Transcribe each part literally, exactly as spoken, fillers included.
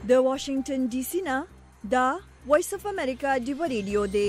د واشنگټن ډي سي نه دا وایس اف امریکا دی ریډیو دی.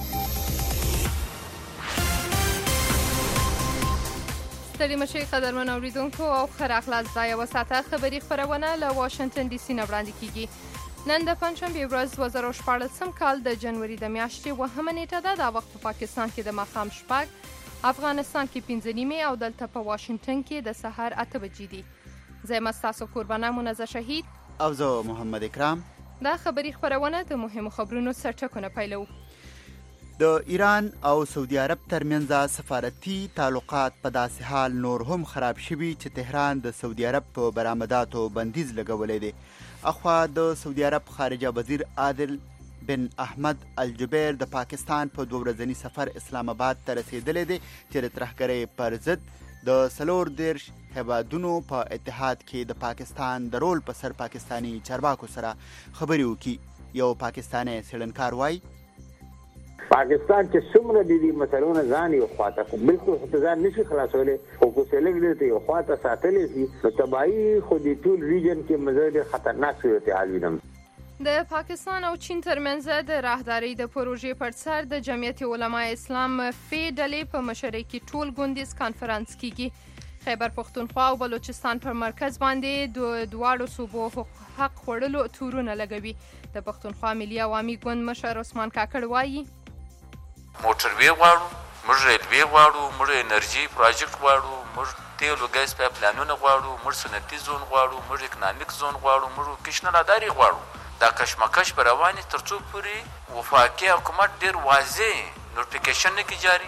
ستړي مشي قدرمن اوریدونکو او ښه راغلاست. دا یوه ساعته خبري خپرونه له واشنګټن ډي سي نه وړاندې کیږي. نن د پنجشنبې ورځ دوه زره شپاړلسم کال د جنوري د میاشتې اوومه نیټه ده. دا وخت په پاکستان کې د ماښام شپږ، افغانستان کې پنځه نیمې او دلته په واشنګټن کې د سهار اته بجې دي. زه یم ستاسو کوربانه منزه شهید او زه محمد اکرام. دا خبري خپرونه د مهمو خبرونو سرټکونه پیلو. د ایران او سعودي عرب ترمنځ سفارتي تعلقات په داسې حال نور هم خراب شوي چې تهران د سعودي عرب په برآمداتو بندیز لګولی دی. اخوا د سعودي عرب خارجه وزیر عادل بن احمد الجبیر د پاکستان په دوه ورځني سفر اسلام آباد ته رسیدلی دی چې د ترهګرۍ پر ضد د څلور دېرش هیوادونو په اتحاد کې د پاکستان د رول په سر پاکستاني چارواکو سره خبرې وکړي. یو پاکستانی څېړنکار وایي پاکستان چې څومره د دې مسلو نه ځان یو خواته بالکل ځان نشي خلاصولی، خو که سلګ دې یو خواته ساتلی شي نو تباهي خو د ټول ریجن کې مزه خطرناک صورتحال وینم. د پاکستان او چین ترمنځ د راهدارۍ د پروژې پر سر د جمعیت علماء اسلام فی ډلې په مشرۍ کې ټول ګوندیز کانفرنس کیږي. خیبر پښتونخوا او بلوچستان پر مرکز باندې د دواړو صوبو حق خوړلو تورونه لګوي. د پښتونخوا ملي عوامي ګوند مشر عثمان کاکړ وایي موټروي غواړو، موږ ریلوي غواړو، موږ انرژي پروجیکټ غواړو، موږ تیل او ګاز په پلانونه غواړو، موږ صنعتي زون غواړو، موږ اکنامیک زون غواړو، موږ کشن لاداري غواړو. دا کشمکش به روانې تر څو پورې وفاقي حکومت ډېر واضح نوټیفیکیشن نه کړي جاري.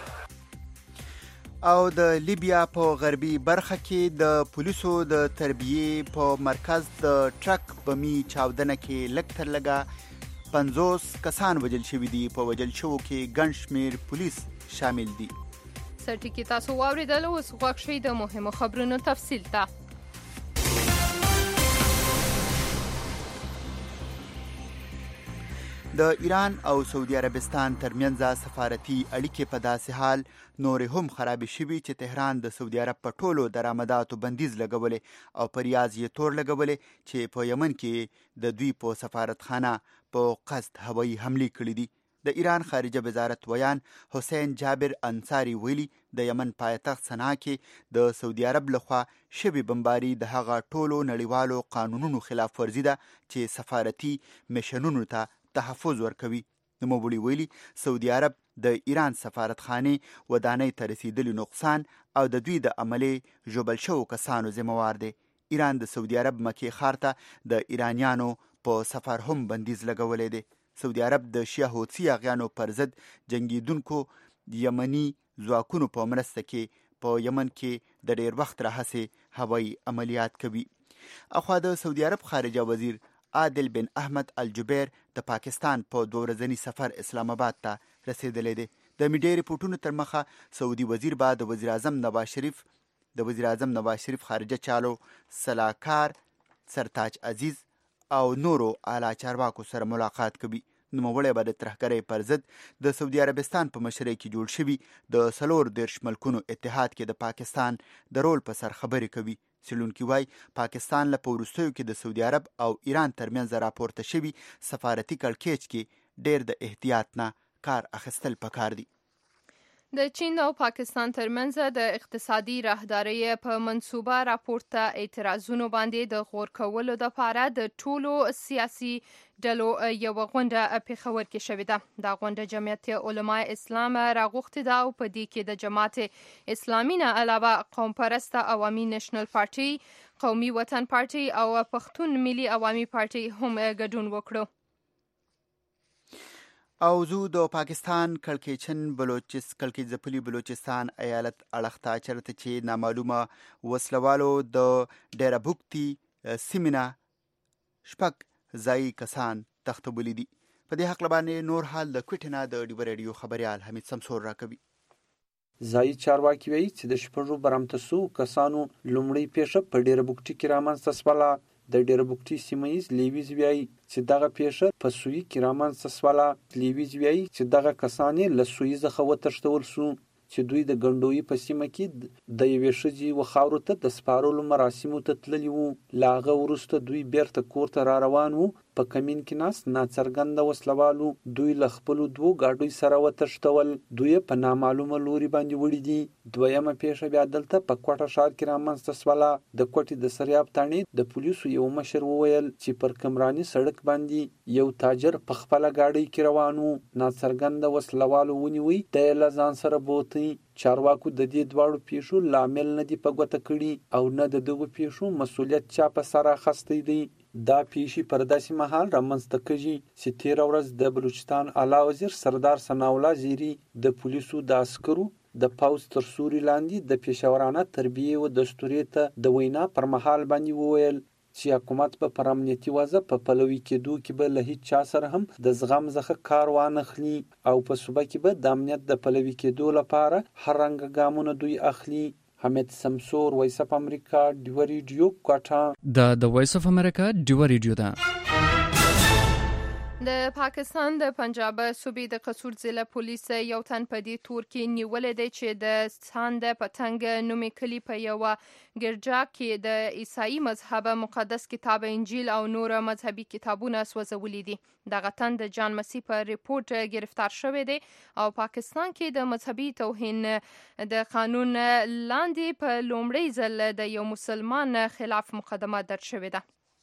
او د لیبیا په غربي برخه کې د پولیسو د تربیې په مرکز د ټرک بمي چاودنه کې لږ تر لږه پنځوس کسان وژل شوي دي. په وژل شوو کې ګڼ شمېر پولیس شامل دي. سرټکي تاسو واورېدل، اوس غوږ شئ د مهمو خبرونو تفصیل ته. د ایران او سعودي عربستان ترمنځ سفارتي اړیکې په داسې حال نورې هم خرابې شوي چې تهران د سعودي عرب په ټولو درآمداتو بندیز لګولی او په ریاض یې تور لګولی چې په یمن کې د دوی په سفارتخانه په قصد هوایي حملې کړي دي. د ایران خارجه وزارت ویان حسین جابر انصاري ویلي د یمن پایتخت صنعا کې د سعودي عرب لخوا شوې بمباري د هغه ټولو نړیوالو قانونونو خلاف ورزي ده چې سفارتي میشنونو ته تحفظ ورکوي. نوموړي ویلي سعودي عرب د ایران سفارتخانې ودانۍ ته رسیدلی نقصان او د دوی د عملي ژوبل شوو کسانو ذمہوار دی. ایران د سعودي عرب مکې ښار ته د ایرانیانو په سفر هم بندیز لګولی دی. سعودي عرب د شیعه حوثي اغیانو پر ضد جنګیدونکو یمني ځواکونو په مرسته کې په یمن کې د ډېر وخت راهیسې هوایي عملیات کوي. اخوا د سعودي عرب خارجه وزیر عادل بن احمد الجبیر د پاکستان په دوه ورځني سفر اسلام آباد ته رسیدلی دی. د میډیا ریپورټونو تر مخه سعودي وزیر به د وزیر اعظم نواز شریف د وزیر اعظم نواز شریف خارجه چالو سلاکار سرتاج عزیز او نورو اعلی چارواکو سره ملاقات کوي. نوموړی به د ترهګرۍ پر ضد د سعودي عربستان په مشرۍ کې جوړ شوي د څلور دېرش ملکونو اتحاد کې د پاکستان د رول په سر خبرې کوي. څېړونکي وایي پاکستان له په وروستیو کې د سعودي عرب او ایران ترمنځ راپورته شوي سفارتي کړکېچ کې ډېر د احتیاط نه کار اخیستل پکار دي. د چین او پاکستان ترمنځ د اقتصادي راهدارۍ په منصوبه راپورته اعتراضونو باندې د غور کولو دپاره د ټولو سیاسي ډلو یوه غونډه پېښور کې شوې ده. دا غونډه جمعیت علماء اسلام راغوښتې ده او په دې کې د جماعت اسلامي نه علاوه قوم پرسته عوامي نېشنل پارټي، قومي وطن پارټي او پښتون ملي عوامي پارټي هم ګډون وکړو. او زو د پاکستان کړکېچن بلوچست کړکېچ ځپلي بلوچستان ایالت اړخ ته چېرته چې نامعلومه وسلوالو د ډېره بوکتي سیمې نه شپږ ځایي کسان تښتولي دي. په دې هکله باندې نور حال د کوټې نه د ډیو ریډیو خبریال حمید سمسور راکوي. ځایي چارواکي وایي چې د شپږو برامته سوو کسانو لومړۍ پیښه په ډېره بوکتي کې رامنځته شوله. د ډېره بوکتي سیمه ییز لیویز وایي چې دغه پیښه په سویي کې رامنځته شوله. لیویز وایي چې دغه کسان یې له سویي څخه وتښتول سو. چې دوی د ګنډوي په سیمه کې د یوې ښځې و خاورو ته د سپارلو مراسمو ته تللي وو. له هغه وروسته دوی بیرته کور ته را روان وو. په کمین کې ناست ناڅرګنده وسلوالو دوی له خپلو دوو ګاډیو سره وتښتول. دوی په نامعلومه لوري باندې وړي دي. دویمه پیښه بیا دلته په کوټه ښار کې رامنځته سوله. د کوټې د سریاب تاڼې د پولیسو یو مشر وویل چې پر کمراني سړک باندې یو تاجر په خپله ګاډۍ کې روان و. ناڅرګنده وسلوالو ونیوی، د یې له ځان سره بوتی. چارواکو د دې دواړو پیښو لامل نه دي په ګوته کړي او نه د دغو پیښو مسؤلیت چا په سر اخیستی دی. دا پیښې پر داسې مهال رامنځته کېږي چې تېره ورځ د بلوچستان اعلی وزیر سردار ثناءالله زیري د پولیسو د عسکرو د پوځ تر سوري لاندې د پیشورانه تربیې و دستورې ته د وینا پر مهال باندې وویل چې حکومت به پر امنیتي وضع په پلوي کېدو کې به له هیڅ چا سره هم د زغم څخه کار وانخلي او په صوبه کې به د امنیت د پلوي کېدو لپاره هر رنګه ګامونه دوی اخلي. حمید سمسور، وایس اف امریکا، ډیوه ریډیو، کوټه. د د وایس اف امریکا ډیوه ریډیو ده. د پاکستان د پنجاب صوبې د قصور ضلع پولیس یو تن په دې تور کې نیولې دی چې د ساند پتنګ نومې کلي په یوه ګرجا کې د عیسائی مذهب مقدس کتاب انجیل او نور مذهبي کتابونه سوځولي دي. دغه تن د جان مسیح په ریپورت گرفتار شوی دی او پاکستان کې د مذهبي توهین د قانون لاندې په لومړي ځل د یو مسلمان خلاف مقدمه درج شوې ده.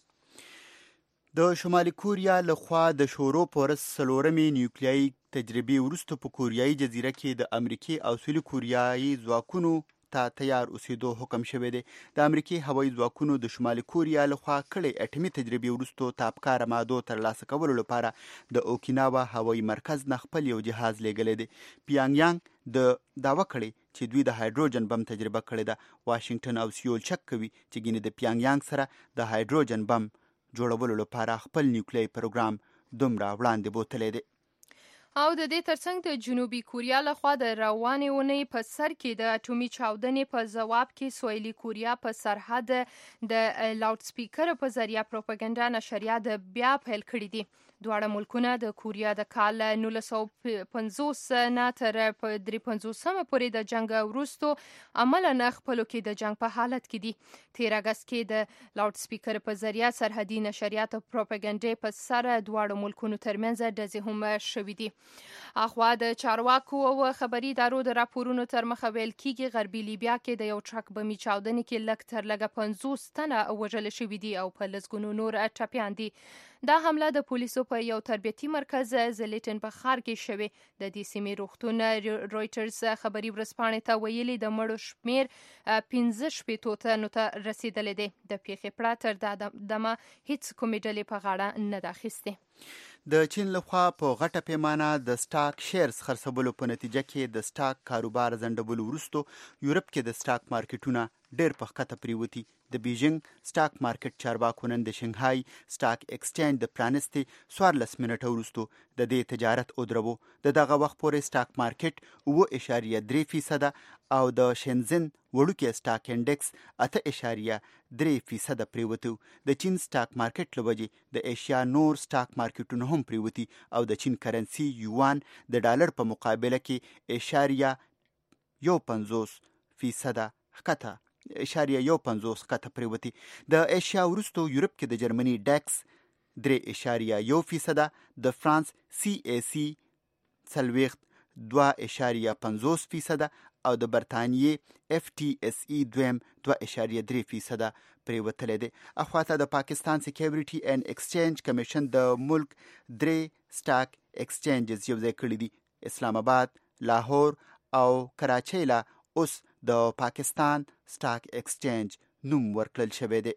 د شمالي کوریا لخوا د شورو په ورځ څلورمې نیوکلیایي تجربې وروسته په کوریایي جزیره کې د امریکې او سویلي کوریایي ځواکونو ته تیار اوسېدو حکم شوی دی. د امریکې هوایي ځواکونو د شمالي کوریا لخوا کړې اټومي تجربې وروسته تابکاره مادو ترلاسه کولو لپاره د اوکیناوا هوایي مرکز نه خپل یو جهاز لیږلی دی. پیانګ یانګ د دعوه کړې چې دوی د هایدروجن بم تجربه کړې ده. واشنگټن او سیول شک کوي چې ګینې د پیانګ یانګ سره د هایدروجن بم جوړولو لپاره خپل نیوکلیایي پروګرام دومره وړاندې بوتلی دی. او د دې ترڅنګ د جنوبي کوریا لخوا د روانې اونۍ په سر کې د اټومي چاودنې په ځواب کې سویلي کوریا په سرحد د لاوډ سپیکر په ذریعه پروپاګاندا نشریات بیا پیل کړي دي. دواړه ملکونه د کوریا د کال نولس سوه پنځوس نه تر درې پنځوسمه پورې د جنګ وروسته عملاً خپلو کې د جنګ په حالت کې دي. تیر اګست کې د لاوډ سپیکر په ذریعه سرحدي نشریات او پروپاګاندا په سر دواړو ملکونو ترمنځ ډزې هم شوې دي. اخوا د چارواکو او خبري ادارو د راپورونو تر مخه ویل کېږي غربي لیبیا کې د یو ټرک بمي چاودنې کې لږ تر لږه پنځوس تنه وژل شوي دي او په لسګونو نور ټپیان دي. دا حمله د پولیسو په یو تربیتي مرکز زلیټن په ښار کې شوې. د دې سیمې روغتون رویټرز خبري ورځپاڼې ته ویلي د مړو شمیر پنځه شپېتو تنو ته رسیدلی دی. د پیښې پړه تر دمه هیڅ کومې ډلې په غاړه نه ده اخیستې. د چین لخوا په غټه پیمانه د سټاک شیرز خرڅولو په نتیجه کې د سټاک کاروبار ځنډولو وروسته یورپ کې د سټاک مارکیټونه ډېر په ښکته پریوتي. د بیجینګ سټاک مارکیټ چارواکو نن د شنغهای سټاک ایکسچینج د پرانستې څوارلس منټه وروسته د دې تجارت ودرو. د دغه وخت پورې سټاک مارکیټ اوه اعشاریه درې فیصده او د شنزن وړوکی سټاک انډکس اته اعشاریه درې فیصده پریوتو. د چین سټاک مارکیټ له وجې د ایشیا نور سټاک مارکیټونه هم پریوتي او د چین کرنسي یوان د ډالر په مقابله کې اعشاریه یو پنځوس فیصده ښکته اشاریه یو پنځوس ښکته پریوتي. د ایشیا وروسته یورپ کې د جرمني ډیکس درې اشاریه یو فیصده، د فرانس سی ای سی څلوېښت دوه اشاریه پنځوس فیصده او د برطانیې اف ټي اس ای دویم دوه اشاریه درې فیصده پریوتلی دی. اخواته د پاکستان سیکیورټي اینډ ایکسچینج کمیشن د ملک درې سټاک ایکسچینجز یو ځای کړي دي. اسلام آباد، لاهور او کراچۍ له اوس د پاکستان سټاک ایکسچینج نوم ورکړل شوی دی.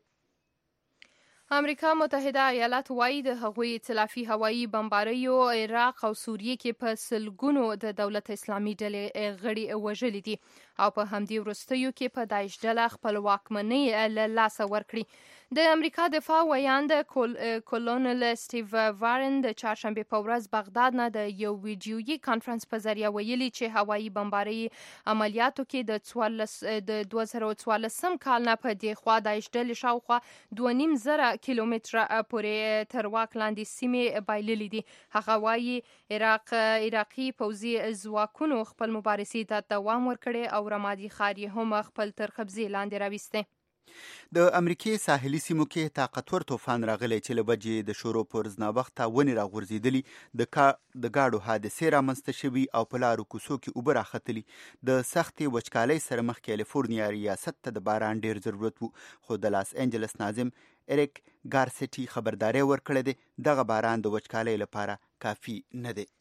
امریکا متحده ایالات وايي د هغوی ائتلافي هوایي بمباریو عراق او سوریې کې په سلګونو د دولت اسلامي ډلې غړي وژلي دي او په همدې وروستیو کې په داعش ډله خپل واکمنۍ له لاسه ورکړي. د امریکا دفاع ویاند کولونل سټیو وارن د چهارشنبې په ورځ بغداد نه د یو ویډیویي کانفرنس په ذریعه ویلي چې هوایي بمبارۍ عملیاتو کې د څوارلس د دوه زره څوارلسم کال نه په دې خوا داعش ډلې شاوخوا دوه نیم زره کیلومتره پورې تر واک لاندې سیمې بایللې دي. هغه وایي عراق عراقي پوځي ځواکونو خپل مبارزې ته دوام ورکړی او رمادي ښار یې هم خپل تر قبضې لاندې راوستی. د امریکای ساحلي سیمو کې طاقتور طوفان راغلی چې له وجې د شورو پر ځناوخته ونې راغورځېدلي، د کا د ګاډو حادثې رامنځته شوي او په لارو کوڅو کې اوبه راختلي. د سختې وچکالۍ سره مخ کیلیفورنیا ریاست ته د باران ډیر ضرورت وو، خو د لاس انجلس ناظم اریک ګارسټي خبرداری ورکړی دی دغه باران د وچکالۍ لپاره کافي نه دی.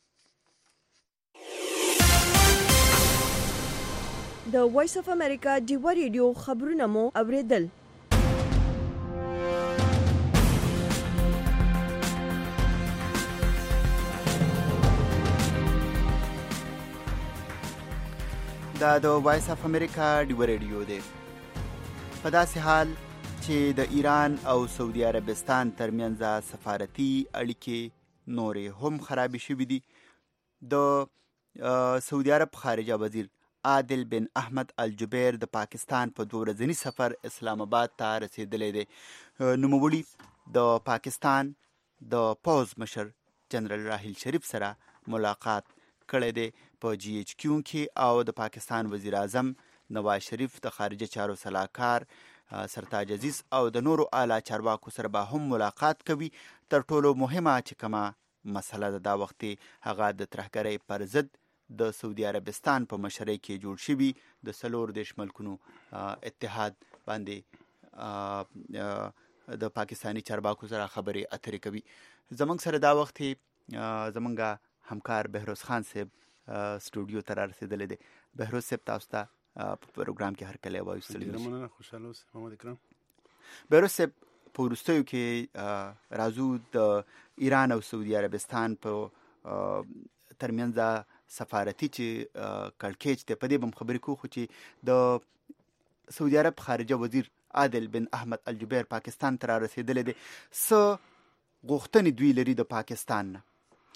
د وایس اف امریکا ډیوا ریډیو خبرونه مو اوریدل. دا د وایس اف امریکا ډیوا ریډیو دی. په داسې حال چې د ایران او سعودي عربستان ترمنځ سفارتي اړیکې نورې هم خرابې شوې دي. د سعودي عرب خارجه وزیر عادل بن احمد الجبیر د پاکستان په دوه ورځني سفر اسلام آباد ته رسیدلی دی. نوموړي د پاکستان د پوځ مشر جنرال راحیل شریف سره ملاقات کړی دی په جی ایچ کیو کې او د پاکستان وزیر اعظم نواز شریف د خارجه چارو سلاکار سرتاج عزیز او د نورو اعلی چارواکو سره به هم ملاقات کوي. تر ټولو مهمه چې کومه مسله ده دا وخت هغه د ترهګرۍ پر ضد د سعودي عربستان په مشرۍ کې جوړ شوي د څلور دېرش ملکونو اتحاد باندې د پاکستانی چارواکو سره خبرې اترې کوي. زمونږ سره دا وخت زمونږ همکار بهروز خان صاحب سټوډیو ته رارسېدلی دی. بهروز صاحب تاسو ته په پروګرام کې هرکلی وایو. ډېره خوشحاله اوسئ محمد اکرم. بهروز صاحب په وروستیو کې راځو د ایران او سعودي عربستان په ترمنځ سفارتي چې کړکېچ دی په دې به هم خبرې کوو، خو چې د سعودي عرب خارجه وزیر عادل بن احمد الجبیر پاکستان ته رارسېدلی دی، څه غوښتنې دوی لري د پاکستان نه؟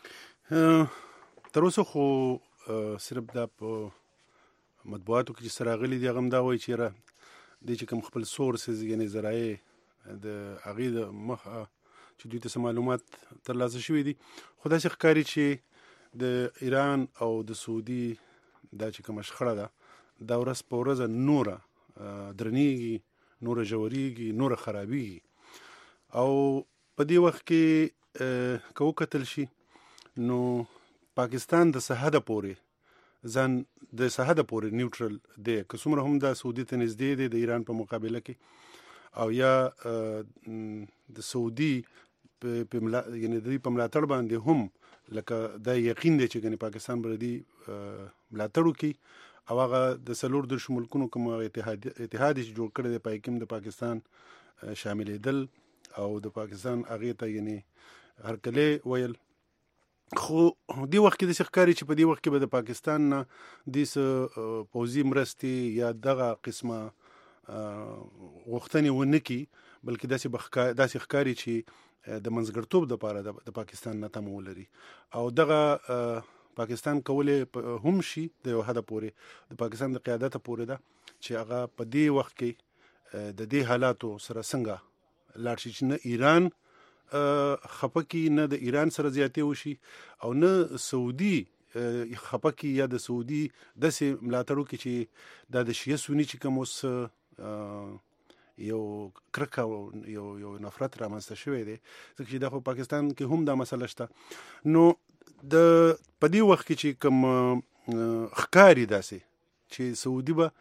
تر اوسه خو صرف دا په مطبوعاتو کې چې څه راغلي دي هغه هم دا وایي چې دی چې کوم خپل سورسز یعنې ذرایع د هغې د مخه چې دوی ته څه معلومات ترلاسه شوي دي، خو داسې ښکاري چې د ایران او د سعودي دا چې کومه شخړه ده دا ورځ په ورځ نوره درنیږي، نوره ژورېږي، نوره خرابېږي. او په دې وخت کې که وکتل شي نو پاکستان د څه حده پورې ځان د څه حده پورې نیوټرل دی، که څومره هم دا سعودي ته نږدې دی د ایران په مقابله کې، او یا د سعودي یعنې د دوی په ملاتړ باندې هم لکه دا یقین دی چې ګنې پاکستان به د دوی ملاتړ وکړي او هغه د څلور دېرشو ملکونو کوم اتحاد اتحاد چې جوړ کړی دی په کې هم د پاکستان شاملېدل او د پاکستان هغې ته یعنې هرکلی ویل. خو دې وخت کې داسې ښکاري چې په دې وخت کې به د پاکستان نه دې څه پوځي مرستې یا دغه قسمه غوښتنې ونه کړي، بلکې داسې به داسې ښکاري چې د منځګړتوب دپاره د پاکستان نه تمه ولري او دغه پاکستان کولی هم شي د یو حده پورې د پاکستان د قیادته پورې ده چې هغه په دې وخت کې د دې حالاتو سره څنګه لاړ شي چې نه ایران خفه کړي، نه د ایران سره زیاتې وشي او نه سعودي خفه کړي یا د سعودي داسې ملاتړ وکړي چې دا د شیعه سني چې کوم اوس یو کرکه او یو یو نفرت رامنځته شوی دی، ځکه چې دا خو پاکستان کې هم دا مسله شته. نو د په دې وخت کې چې کوم ښکاري داسې چې سعودي به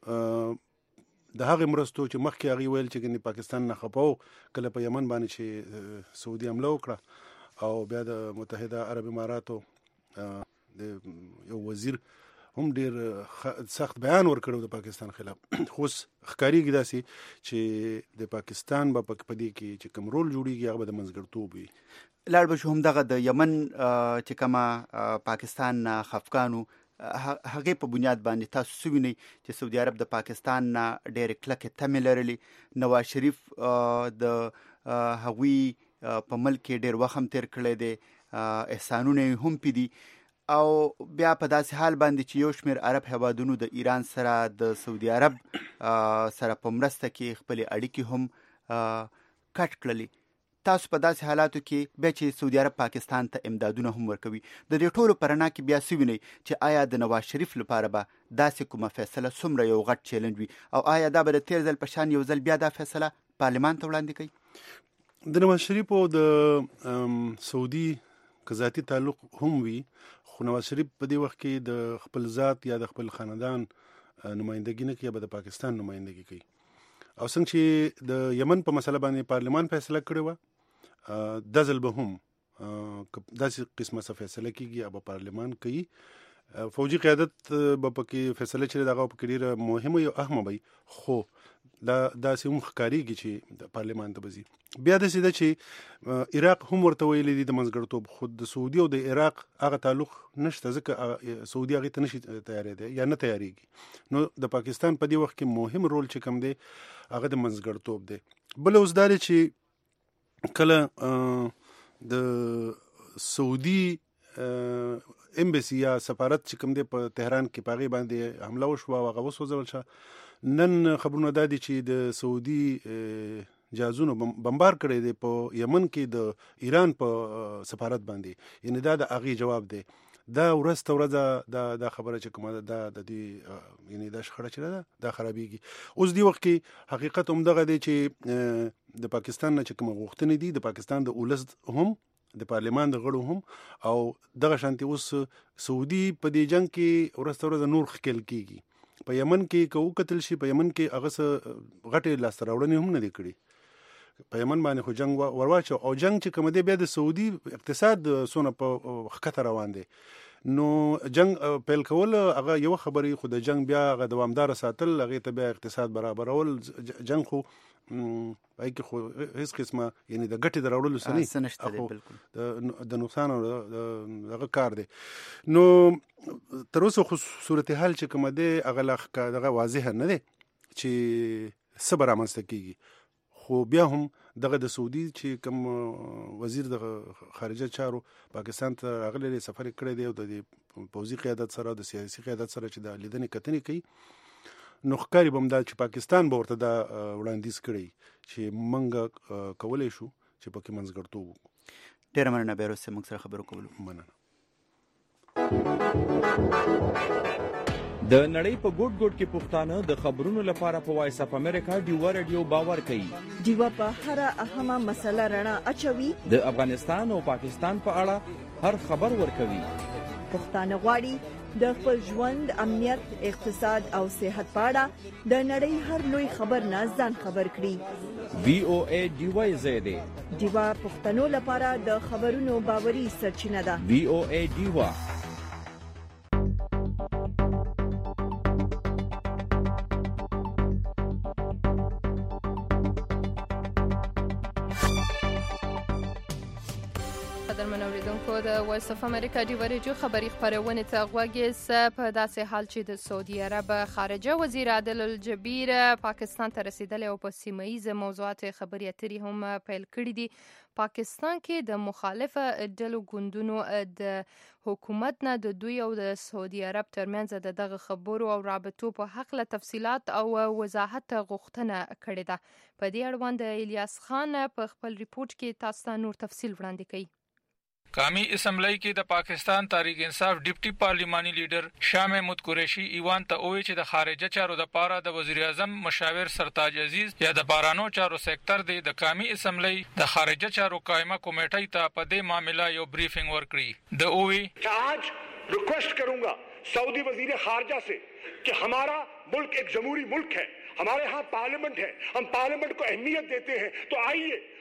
د هغې مرستو چې مخکې هغې ویل چې ګنې پاکستان نه خفه و، کله په یمن باندې چې سعودي حمله وکړه او بیا د متحده عرب اماراتو د یو وزیر هم ډیر سخت بیان ورکړو د پاکستان خلاف، خو اوس ښکارېږي داسې چې د پاکستان به په دې کې چې کوم رول جوړېږي هغه به د منځګړتوب وي. لاړ به شو همدغه د یمن چې کومه پاکستان نه خفګانو هغه په بنیاد باندې تاسو سوینئ چې سعودي عرب د پاکستان نه ډېر کلکه تمه لرلې. نواز شریف د هغوی په ملک کې ډېر وخت هم تیر کړی دی، احسانونه هم پدي، او بیا په داسې حال باندې چې یو شمېر عرب هیوادونو د ایران سره د سعودي عرب سره په مرسته کې خپل اړیکې هم کټ کړلې. تاسو په داسې حالاتو کې بیا چې سعودي عرب پاکستان ته امدادونه هم ورکوي، د دې ټولو په رڼا کې بیا څه وینئ چې آیا د نواز شریف لپاره به داسې کومه فیصله څومره یو غټ چیلنج وي، او آیا دا به د تیر ځل په شان یو ځل بیا دا فیصله پارلمان ته وړاندې کوي؟ د نواز شریف او د سعودي که ذاتي تعلق هم وي، خو نواز شریف په دې وخت کې د خپل ذات یا د خپل خاندان نمائندګي نه کوي، به د پاکستان نمائندګي کوي. او څنګه چې د یمن په مسله باندې پارلمان فیصله کړې وه، دا ځل به هم داسې قسمه څه فیصله کېږي او به پارلمان کوي. فوجي قیادت به پکې فیصله چې دغه پکې ډېره مهمه او اهمه وي، خو دا داسې هم ښکارېږي چې د پارلمان ته به ځي. بیا داسې ده چې عراق هم ورته ویلي دي د منځګړتوب، خو د سعودي او د عراق هغه تعلق نشته، ځکه سعودي هغې ته نشي تیارېدی یا نه تیارېږي. نو د پاکستان په دې وخت کې مهم رول چې کوم دی هغه د منځګړتوب دی. بل اوس دا دی چې کله د سعودي امبسی یا سفارت چې کوم دی په تهران کې په هغې باندې حمله وشوه او هغه وسوځول شوه. نن خبرونه دا دي چې د سعودي جهازونو بمبار کړی دی په یمن کې د ایران په سفارت باندې، یعنی دا د هغې جواب دی. دا ورځ ته ورځه دا دا خبره چې کومه ده دا د دې یعنی دا شخړه چې ده دا خرابېږي. اوس دې وخت کې حقیقت همدغه دی چې د پاکستان نه چې کومه غوښتنې دي، د پاکستان د اولس هم د پارلمان د غړو هم او دغه شانتي اوس سعودي په دې جنگ کې ورځ ته ورځه نور ښکېل کېږي. په یمن کې که وکتل شي، په یمن کې هغه څه غټې لاسته راوړنې هم نه دي کړي. په یمن باندې خو جنگ ورواچو او جنگ چې کوم دی بیا د سعودي اقتصاد څونه په ښکته روان دی. نو جنگ پیل کول هغه یو خبرې، خو د جنگ بیا هغه دوامداره ساتل، هغې ته بیا اقتصاد برابرول، جنگ خو پای کې خو هیڅ قسمه یعنی د ګټې د راوړلو څه نه، د نقصان او دغه کار دی. نو تر اوسه خو صورتحال چې کومه دی هغه لا دغه واضحه نه دی چې څه به رامنځته کېږي. خو بیا هم دغه د سعودي چې کوم وزیر د خارجه چارو پاکستان ته راغلی دی، سفر کړی دی او د پوځي قیادت سره د سیاسي قیادت سره چې د لیدنې کتنې کوي. نو ښکاري به هم دا چې پاکستان به ورته دا وړاندیز کړی چې موږ کولی شو چې پکې منځګړتوب وکړو. ډېره مننه بیروس صاحب، موږ سره خبرو کولو. مننه. د نړۍ په ګوټ ګوټ کې پښتانه د خبرونو لپاره په وایس اف امریکا ډیوا رادیو باور کوي. ډیوا په هر اهمه مسله رڼا اچوي، د افغانستان او پاکستان په اړه هر خبر ورکوي. پښتانه غواړي د خپل ژوند، امنیت، اقتصاد او صحت په اړه د نړۍ هر لوی خبر نه ځان خبر کړي. وی او ای ډیوا زیاده ډیوا پښتنو لپاره د خبرونو باوري سرچینه ده. وی او ای ډیوا. قدرمن اوریدونکو، د وایس اف امریکا ډیوا رادیو خبري خبرونه ته غوږی س. په داسې حال چې د سعودي عرب خارجه وزیر عادل الجبیر پاکستان ته رسیدلی او په سیمه ییزه موضوعات خبرې اترې هم پیل کړي دي. پاکستان کې د مخالفه ډلو ګوندونو د حکومت نه د دوی او د سعودي عرب ترمنځ د دغه خبرو او رابطو په حق له تفصيلات او وضاحت غوښتنه کړې ده. په دې اړوند الیاس خان په خپل ریپورت کې تاسو ته نور تفصیل وړاندې کوي. قومی اسمبلی کې د پاکستان تحریک انصاف ډیپټي پارلیماني لیډر شاه محمود قریشي ایوان ته وویل چې د خارجه چارو د پاره د وزیر اعظم مشاور سرتاج عزیز یا د بارانو چارو سېکټر دی د قومی اسمبلی د خارجه چارو قائمه کمیټې ته په دې معاملې یو بریفینګ ورکړي. د اووی آج ریکویسٹ کروں گا سعودی وزیر خارجہ سے کہ ہمارا ملک ایک جمہوری ملک ہے، ہمارے ہاں پارلیمنٹ ہے، ہم پارلیمنٹ کو اہمیت دیتے ہیں، تو آئیے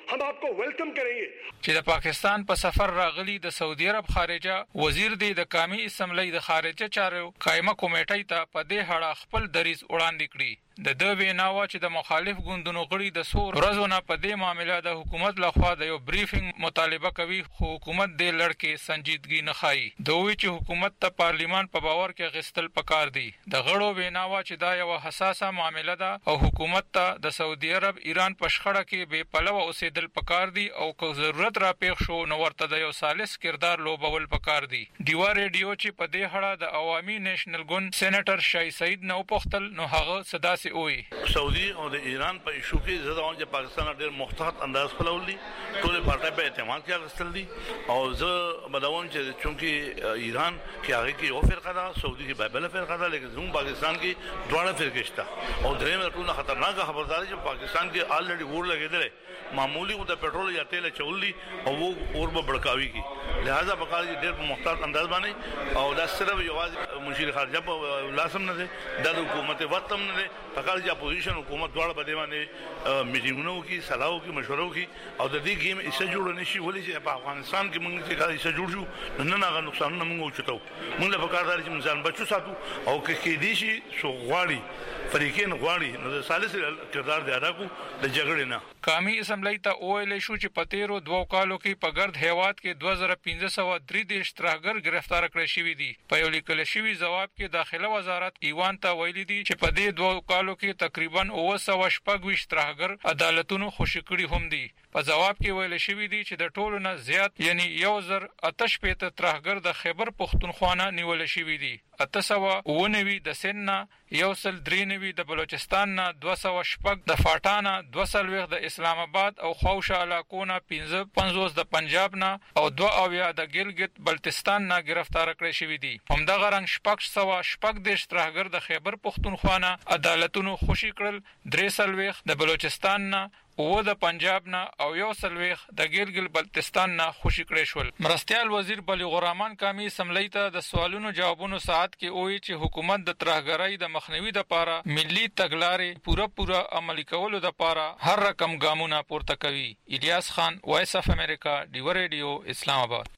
हम आपको वेलकम करेंगे। چې د پاکستان په سفر راغلي د سعودي عرب خارجه وزیر دی د قومي اسمبلی د خارجه چارو قائمه کمیټې ته په دې اړه خپل دریځ وړاندې کړی. د دوی ویناوه چې د مخالف ګوندونو غړي د سور ورځو نه په دې معاملې د حکومت لخوا د یو بریفینګ مطالبه کوي، خو حکومت دې لړ کې سنجیدګي نه ښایي. دوی چې حکومت ته پارلیمان په باور کې غستل پکار دی. د غړو ویناوه چې دا یو حساسه معاملې ده او حکومت ته د سعودي عرب ایران په شخړه کې بے پلوه اوسېدل پکار دی او که ضرورت را پیښ شو نو ورته د یو سالس کردار لوبول پکار دی. ډیوا ریډیو چې په دې اړه د عوامي نېشنل ګوند سېنیټر شای سعید نو پختل نو هغه صدا سي وي. سعودي او د ایران په ایشو کې زه دا چې پاکستان ډېر محتاط انداز خپلولی ټول پارټي په اعتماد کې غستل دي او زه بداوم چې چونکی ایران کې هغه کې یو فرقه ده، سعودي کې بل فرقه ده، لیکن زموږ پاکستان کې دواړه فرقې شته او درېم ټول خطرناک خبرداري چې پاکستان کې آلریډي ور لګیدل معمولی او د پېټرول یا تیل چوللی او وو اور به بڑکاوي کی، لہذا پکار دي ډېر په محتاط انداز باندې او دا صرف یوازې مشیر خارجه په لازم نه ده، د حکومت وطن نه ده، پکار دي اپوزیشن حکومت دواړه په دې باندې میټینګونو کې صلاحو کې مشورو کې او د دې گیم ایسه جوړ نشي ولې چې په افغانستان کې موږ چې ایسه جوړ شو نن هغه نقصانونه موږ وچتو. موږ له پکار دي چې ځان بچو ساتو او کې دې شي سو غواړي فریقین غواړي نو د سالس کردار دی ادا کو د جګړې نه. قومي اسمبلی ته ویل شو چې په تیرو دوه کالو کې په ګرد هیواد کې دوه زره پنځه سوه درې دېرش ترهګر گرفتار کړی شوي دي. په یو لیکل شوي ځواب کې داخله وزارت ایوان ته ویلي دي چې په دې دوه کالو کې تقریبا اوه سوه شپږ ویشت ترهګر عدالتونو خوشي کړي هم دي. په جواب کې ویل شوي دي چې د ټولو نه زیات یعنی یو زر اته شپېته ترهګر د خیبر پښتونخوا نه نیول شوي دي، اته سوه اوه نوي د سند نه، یو سل درې نوي د بلوچستان نه، دوه سوه شپږ د فاټا نه، دوه څلوېښت د اسلام آباد او خوشه علاقو نه، پنځه پنځوس د پنجاب نه او دوه اویا د ګلګت بلتستان نه گرفتار کړی شوي دي. همدغه رنګ شپږ سوه شپږ دېرش ترهګر د خیبر پښتونخوا نه عدالتونو خوشي کړل، درې څلوېښت د بلوچستان نه، او د پنجاب نه او یو څلوېښت د ګلګل بلتستان نه خوشي کړی شول. مرستیال وزیر بلیغ الرحمن قومي اسمبلی ته د سوالونو جوابونو ساعت کې وایي چې حکومت د ترهګرۍ د مخنیوي لپاره ملي تګلارې پوره پوره عملي کولو لپاره هر رقم ګامونه پورته کوي. الیاس خان، وایس اف امریکا، ډیوا ریډیو، اسلام آباد.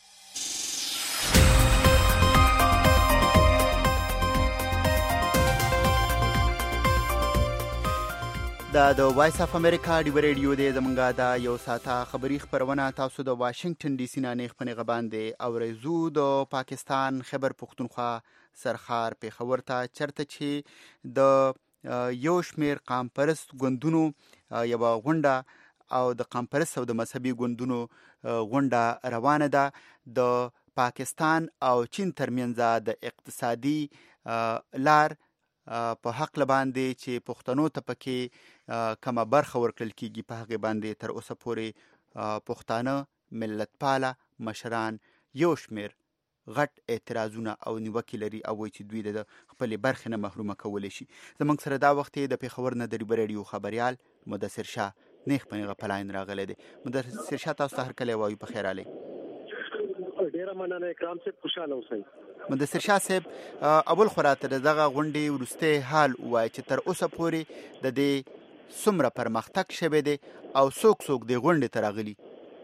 دا د وایس اف امریکا ډیوا ریډیو دی. زمونږه دا یو ساعته خبري خبرونه تاسو د واشنگټن ډي سي نه نه خپنه غباندې اورېزو د پاکستان خیبر پښتونخوا سرخار پیښور ته چرته چې د یو شمیر قام پرست ګوندونو یو غونډه او د قام پرست او د مذهبي ګوندونو غونډه روانه ده د پاکستان او چین ترمنځ د اقتصادي لار په حق لباندې چې پښتنو ته پکې کومه برخه ورکړل کیږي په هغه باندې تر اوسه پورې پښتانه ملت پاله مشران یو شمیر غټ اعتراضونه او نیوکې لري او وایي چې دوی د خپلې برخې نه محرومه کولی شي. زموږ سره دا وخت د پېښور نه د ډیوا ریډیو خبریال مدثر شاه نیغ په نیغه په لاین راغلی دی. مدثر شاه تاسو ته هرکلی وایو، په خیر راغلی. ډېره مننه اکرام صاحب، خوشحاله اوسئ. مدثر شاه صاحب، اول خو راته د دغه غونډې وروستی حال ووایه چې تر اوسه پورې د دې څومره پرمختګ شوی دی او څوک څوک دې غونډې ته راغلي؟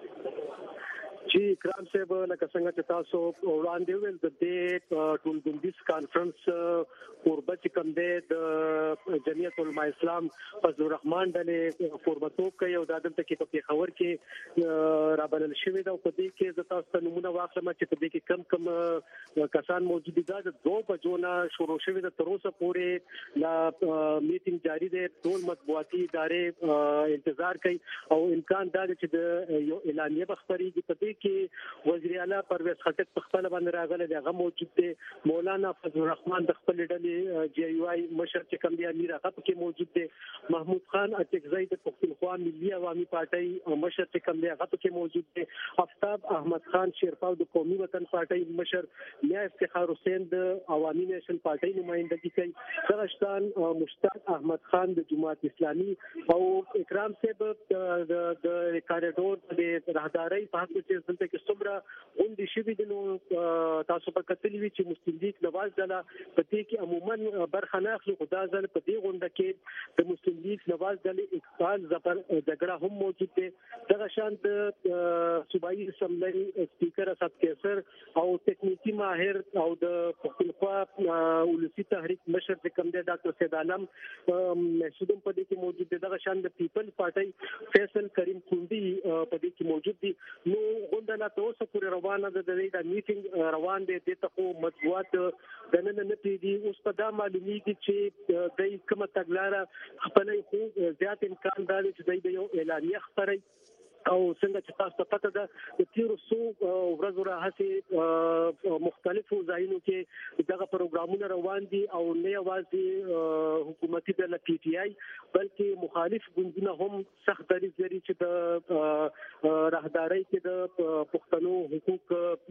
جی اکرام صاحب، لکه څنګه چې تاسو وړاندې ویل د دې ټولګونډیز کانفرنس کوربه چې کوم دی د جمعیت علما اسلام فضل الرحمن ډلې کوربتوب کوي او دا دلته کې په پېښور کې رابلل شوي ده او په دې کې زه تاسو ته نمونه واخلم چې په دې کې کم کم کسان موجود دي. دا د دوه بجو نه شروع شوي ده، تر اوسه پورې لا میټینګ جاري دی. ټول مطبوعاتي ادارې انتظار کوي او امکان دا دی چې د یو اعلامیه به خپرېږي. په دې کې وزیر اعلی پرویز خټک په خپل باندې راغلی دی، هغه موجود دی. مولانا فضل الرحمن د خپل ډلې جی یو آی مشر چې کوم دی امیر هغه پکې موجود دی. محمود خان اټکزی د پښتونخوا ملي عوامي پارټۍ مشر چې کوم دی هغه پکې موجود دی. آفتاب احمد خان شیرپاو د قومي وطن پارټۍ مشر، میا افتخار حسین د عوامي نیشن پارټۍ نمائندګي کوي، دغشتان مشتاق احمد خان د جماعت اسلامي او اکرام صاحب د کاریډور د راهدارۍ په حق کې دلته کې چې څومره غونډې شوي دي نو تاسو په کتلې وی چې مسلم لیگ نواز ډله په دې کې عموما برخه نه اخلي، خو دا ځل په دې غونډه کې د مسلم لیگ نواز ډلې اقبال زبر جګړه هم موجود دی. دغه شان د صوبایي اسمبلی سپیکر اسد کیسر او تکنیکی ماهر او د پښتونخوا ولسی تحریک مشر چې کوم دی ډاکټر سید عالم محسودم په دې کې موجود دی. دغه شان د پیپل پارټي فیصل کریم کونډي په دې کې موجود دي. نو غونډه لا تاسو پورې روانه ده، د دې میټینګ روان دی، د تاسو مطبوعات د نن نه پیډي اوس په دا معلومیږي چې د کومه تګلارې خپل خو زیات امکان دی چې د یو اعلامیه خبري او څنګه چې تاسو ته پته ده د تیرو څو ورځو راهیسې مختلفو ځایونو کې دغه پروګرامونه روان دي او نه یوازې حکومتي ډله پی ټی آی بلکې مخالف ګوندونه هم سخت دریځ لري چې د راهدارۍ کې د پښتنو حقوق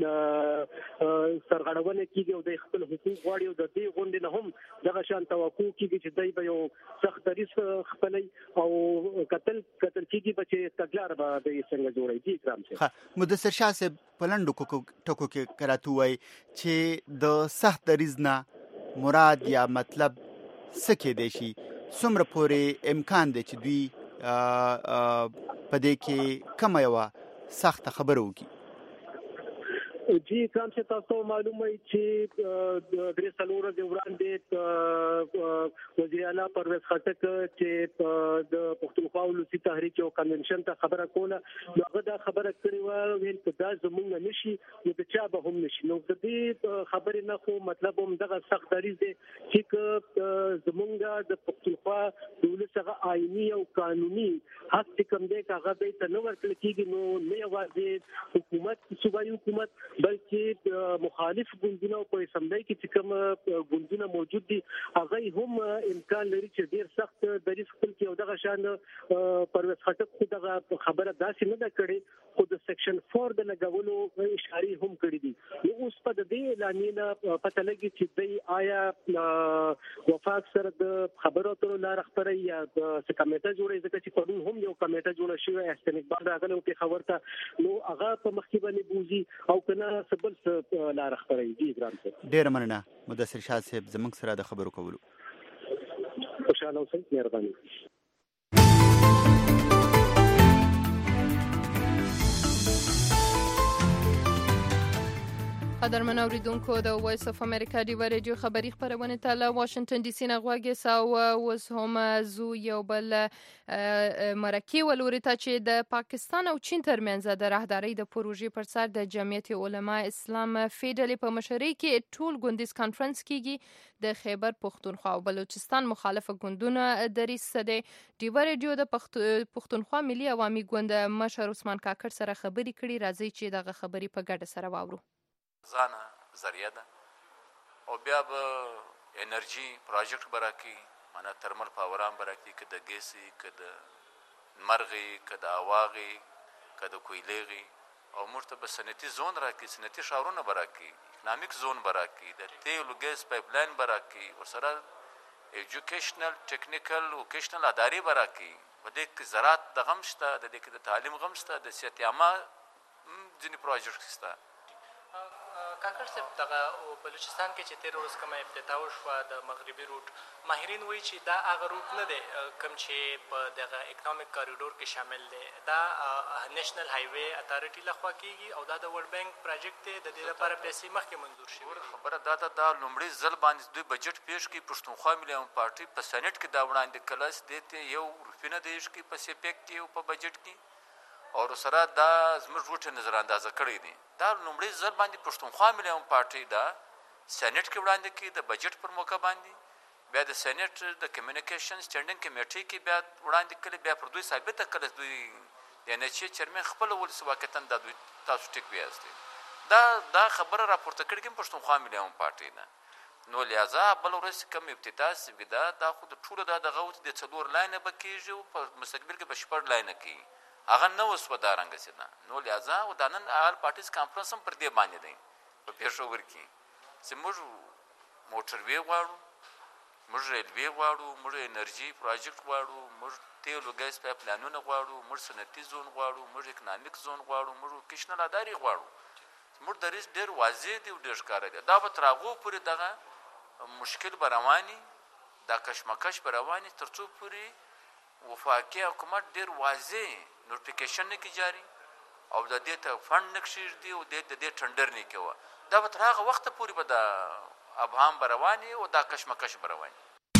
سرغړونه کیږي او د خپل حقوق غواړي او د دې غونډې نه هم دغه شان توقع کیږي چې دوی به یو سخت دریځ خپلې او قتل قتل کیږي چې تګلار به څنګه جوړي دي. اکرام صاحب مدثر شاه صاحب پلندو ټکو کې کراته وای چې د سخت دریځ نه مراد یا مطلب څه کې دی شي، څومره پورې امکان دی چې دوی په دې کې کومه یوه سخته خبره وکړي؟ جی کوم چې تاسو معلومه چې د درې څلور د وړاندې وزیر اعلی پرویز خټک چې د پښتونخوا ولسی تحریک یو کنونشن ته خبره کوله، هغه دا خبره کړې و ویل چې دا زمونږ نشي نو د چا به هم نشي. نو د دې خبرې نه خو مطلب هم دغه سخت دریځ دی چې زمونږ د پښتونخوا د ولسغه آئینی او قانوني حق کوم دی هغه به ته نو ورکړل کېږي. نو نه یوازې حکومت صوبایي حکومت بلکې مخالف ګوندونه په اسمبلی کې چې کوم ګوندونه موجود دي هغه هم امکان لري چې ډیر سخت دریځ خپل کې او دغه شان پرویز خټک خو دغه خبره داسې نه ده کړې، خو د سیکشن چهار د لګولو اشاره هم کړې دي. نو اوس په دې اعلانینه پته لګي چې دوی آیا وفاق سره د خبرو اترو لار خبري یا د کمیټه جوړې ځکه چې پرون هم یو کمیټه جوړه شوې احسان اقبال راغلی په خبر ته نو هغه په مخکې باندې بوزي او کنه سبل څه لار خبري دي. ګرام صاحب ډیر مننه مدثر شاه صاحب زموږ سره د خبرو کولو. خوشاله اوسئ، مهرباني. قدرمن اوریدونکو د وایس اف امریکا دی رادیو خبری خبرونه ته له واشنگټن ډي سي نه غواګي ساو وس هم زو یو بل مرکه ولوري ته چې د پاکستان او چین ترمنځ د راهدارۍ د پروژې پر سر د جمعیت علما اسلام فیډرال په مشرۍ کې ټول ګوندیز کانفرنس کیږي. د خیبر پختونخوا او بلوچستان مخالف ګوندونه دریس سده دی رادیو د پختونخوا ملي عوامي ګوند مشر عثمان کاکړ سره خبري کړي. راځي چې دغه خبري په ګډه سره واورو. ځانه ذریعہ ده او بیا به انرژي پروژیکټ براکي معنا ترمل پاوران براکي که د ګیسي که د مرغي که د اواغي که د کویلیغي او موږ ته به صنعتي زون راکي، صنعتي ښارونه براکي، اکنامیک زون براکي، د تیلو ګیس پایپ لاین براکي، ورسره ایجوکیشنل ټیکنیکل ووکیشنل ادارې براکي. په دې کې زراعت د غم شته، د دې کې د تعلیم غم شته، د صحت عامه ځینې پروژیکټ شته. کاکړ صاحب دغه بلوچستان کې چې تیر ورځ کومه افتتاح وشوه د مغربي روټ، ماهرین وایي چې دا هغه روټ نه دی کوم چې په دغه اکنامیک کاریډور کې شامل دی، دا نېشنل های وی اتارټي لخوا کیږي او دا د ورلد بانک پروجیکټ دی. د دې لپاره پیسې مخکې منظور شوې. خبره دا ده دا لومړی ځل باندې دوی بجټ پیش کړي، پښتونخوا ملي عوامي پارټي په سېنات کې دا وړاندې کړه چې دې ته یو روپۍ نه دی ایښکي په سیپیک کې او په بجټ کې او سره دا زموږ روټ نظر اندازه کړی دی. دا لومړی ځل باندې پښتونخوا ملي عوامي پارټي دا سېنات کې وړاندې کړي د بجټ پر موقع باندې، بیا د سېنات د کمیونیکیشن سټینډینګ کمیټې کې بیا وړاندې کړي، بیا پر دوی ثابته کړه دوی د ان ایچ ای چیرمن خپل ولسواکتاً دا دوی تاسو ټیک ویاستئ. دا دا خبره راپورته کړې کوم پښتونخوا ملي عوامي پارټي نه. نو لہذا بل ورځ کوم افتتاح سوي دا دا خو د ټولو دا دغه د څلور لاینه به کېږي او په مستقبل کې به شپږ لاینه کېږي، هغه نه اوس په دا رنګه سي نه. نو لہذا و دا نن آل پارټیز کانفرنس هم پر دې باندې دی په پېښور کې چې موږ موټر وی غواړو، موږ ریلوې غواړو، موږ انرژي پروجیکټ غواړو، موږ تیلو ګیس پایپ لاینونه غواړو، موږ صنعتي زون غواړو، موږ اکنامیک زون غواړو، موږ کشنه لاداري غواړو. موږ دریځ ډېر واضح دی او ډېر ښکاره دی. دا به تر هغو پورې دغه مشکل به رواني، دا کشمکش به رواني تر څو پورې وفاقي حکومت ډېر واضح نوټیفیکیشن نه کړي جاري او د دې ته فنډ نه کښېږدي او د دې ټنډر نه کوي. دا به تر هغه وخته پورې به دا ابهام به رواني او دا کشمکش به رواني.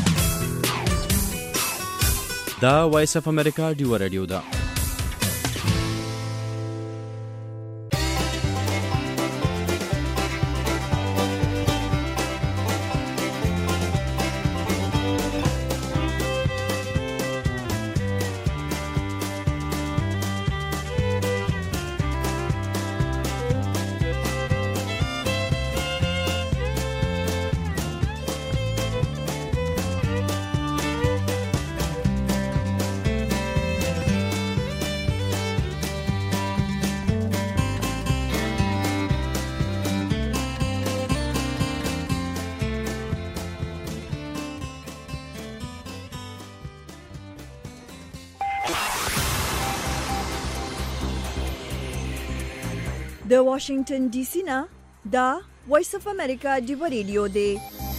دا وایس اف امریکا ډیو رادیو ده. د واشنگټن ډي سي نه دا وایس اف امریکا ډیو ریډیو دی.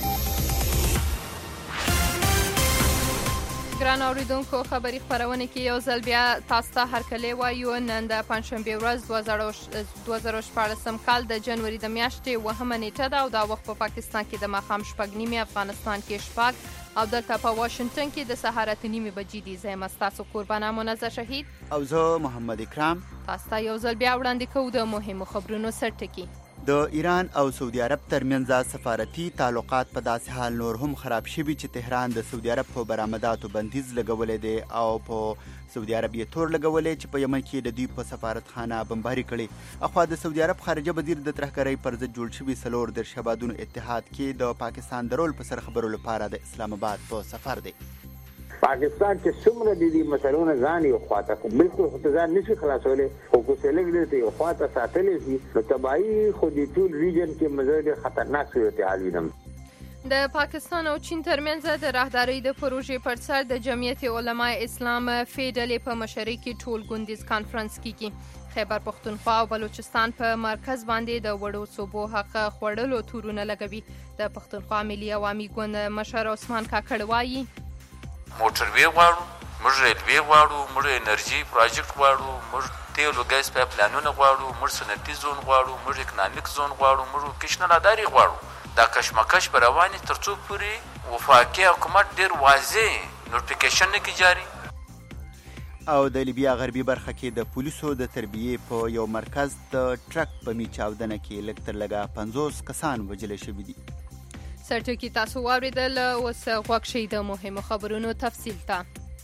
ګران اوریدونکو، خبری خبرونه کې یو ځل بیا تاسو ته هرکلی وایو. نن د پنځشنبې ورځ دوه زره شپاړسم کال د جنوري د میاشتې اوومه نیټه ده او دا وخت په پاکستان کې د ماښام شپږ نیمې، افغانستان کې شپږ او دلته په واشنگټن کې د سهار اته نیمې بجې دي. زه یم ستاسو قربانه منزه شهید او زه محمد اکرام. تاسو ته یو ځل بیا وړاندې کوو د مهمو خبرونو سرټکي. د ایران او سعودي عرب ترمنځ سفارتي تعلقات په داسې حال نور هم خراب شوي چې تهران د سعودي عرب په برآمداتو بندیز لګولی دی او په سعودي عرب یې تور لګولی چې په یمن کې د دوی په سفارتخانه بمباري کړې. اخوا د سعودي عرب خارجه وزیر د ترهګرۍ پر ضد جوړ شوي څلور دېرش هېوادونو اتحاد کې د پاکستان د رول په سر خبرو لپاره د اسلام آباد په سفر دی. پاکستان چې څومره د دې مسلونو ځان یو خواته کو بالکل خو ځان نشي خلاصولی، خو کو سلګ دې یو خواته ساتلی شي نو تباہي خو د ټول ریجن کې مزه خطرناک صورت حال وینم. د پاکستان او چین ترمنځ د راهدارۍ د پروژې پر سر د جمعیت علماء اسلام فیډلې په مشرۍ کې ټول ګوندیز کانفرنس کیږي. خیبر پښتونخوا او بلوچستان په مرکز باندې د وړو صوبو حق خوړلو تورونه لګوي. د پښتونخوا ملي عوامي ګوند مشر عثمان کاکړ وایي موټروي غواړو، موږ ریلوې غواړو، موږ انرژي پروجیکټ غواړو، موږ تیلو ګیس پایپ لاینونه غواړو، موږ صنعتي زون غواړو، موږ اکنامیک زون غواړو، موږ کشنه لاداري غواړو. دا کشمکش به رواني تر څو پورې وفاقي حکومت ډېر واضح نوټیفیکیشن نه کړي جاري. او د لیبیا غربي برخه کې د پولیسو د تربیې په یو مرکز د ټرک په میچاودنه کې لږ تر لږه پنځوس کسان وژل شوي دي. سرټکي تاسو واورېدل، اوس غوږ شئ د مهمو خبرونو تفصیل ته.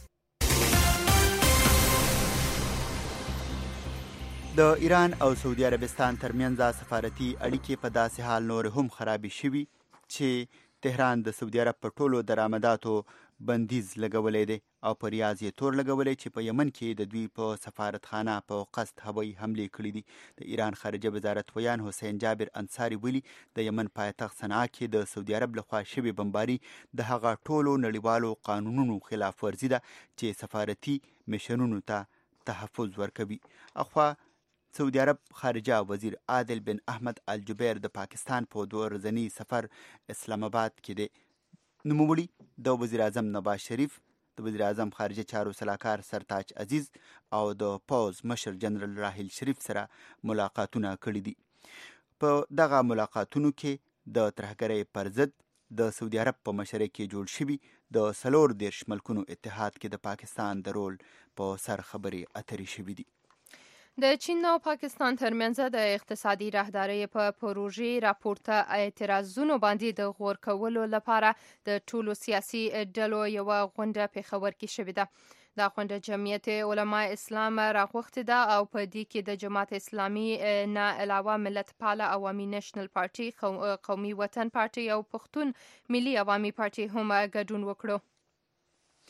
د ایران او سعودي عربستان ترمنځ سفارتي اړیکې په داسې حال نور هم خرابې شوي چې تهران د سعودي عرب په ټولو درآمداتو بندیز لګولی دی او په ریاض یې تور لګولی چې په یمن کې د دوی په سفارتخانه په قصد هوایي حملې کړي دي. د ایران خارجه وزارت ویان حسین جابر انصاري ویلي د یمن پایتخت صنعا کې د سعودي عرب لخوا شوې بمباري د هغه ټولو نړیوالو قانونونو خلاف ورزي ده چې سفارتي میشنونو ته تحفظ ورکوي. اخوا سعودي عرب خارجه وزیر عادل بن احمد الجبیر د پاکستان په دوه ورځني سفر اسلام آباد کې دی. نوموړي د وزیر اعظم نواز شریف، د وزیر اعظم خارجه چارو سلاکار سرتاج عزیز او د پوز مشر جنرال راحیل شریف سره ملاقاتونه کړي دي. په دغه ملاقاتونو کې د ترهګرۍ پر ضد د سعودي عرب په مشرۍ کې جوړ شوي د څلور دېرش ملکونو اتحاد کې د پاکستان د رول په سر خبرې اترې شوي دي. د چین او پاکستان ترمنځ د اقتصادي راهدارۍ په پروژې راپورته اعتراضونو باندې د غور کولو لپاره د ټولو سیاسي ډلو یوه غونډه پېښور کې شوې ده. دا غونډه جمعیت علماء اسلام راغوښتې ده او په دې کې د جماعت اسلامي نه علاوه ملت پاله عوامي نیشنل پارټي، قومي وطن پارټي او پښتون ملي عوامي پارټي هم ګډون وکړو.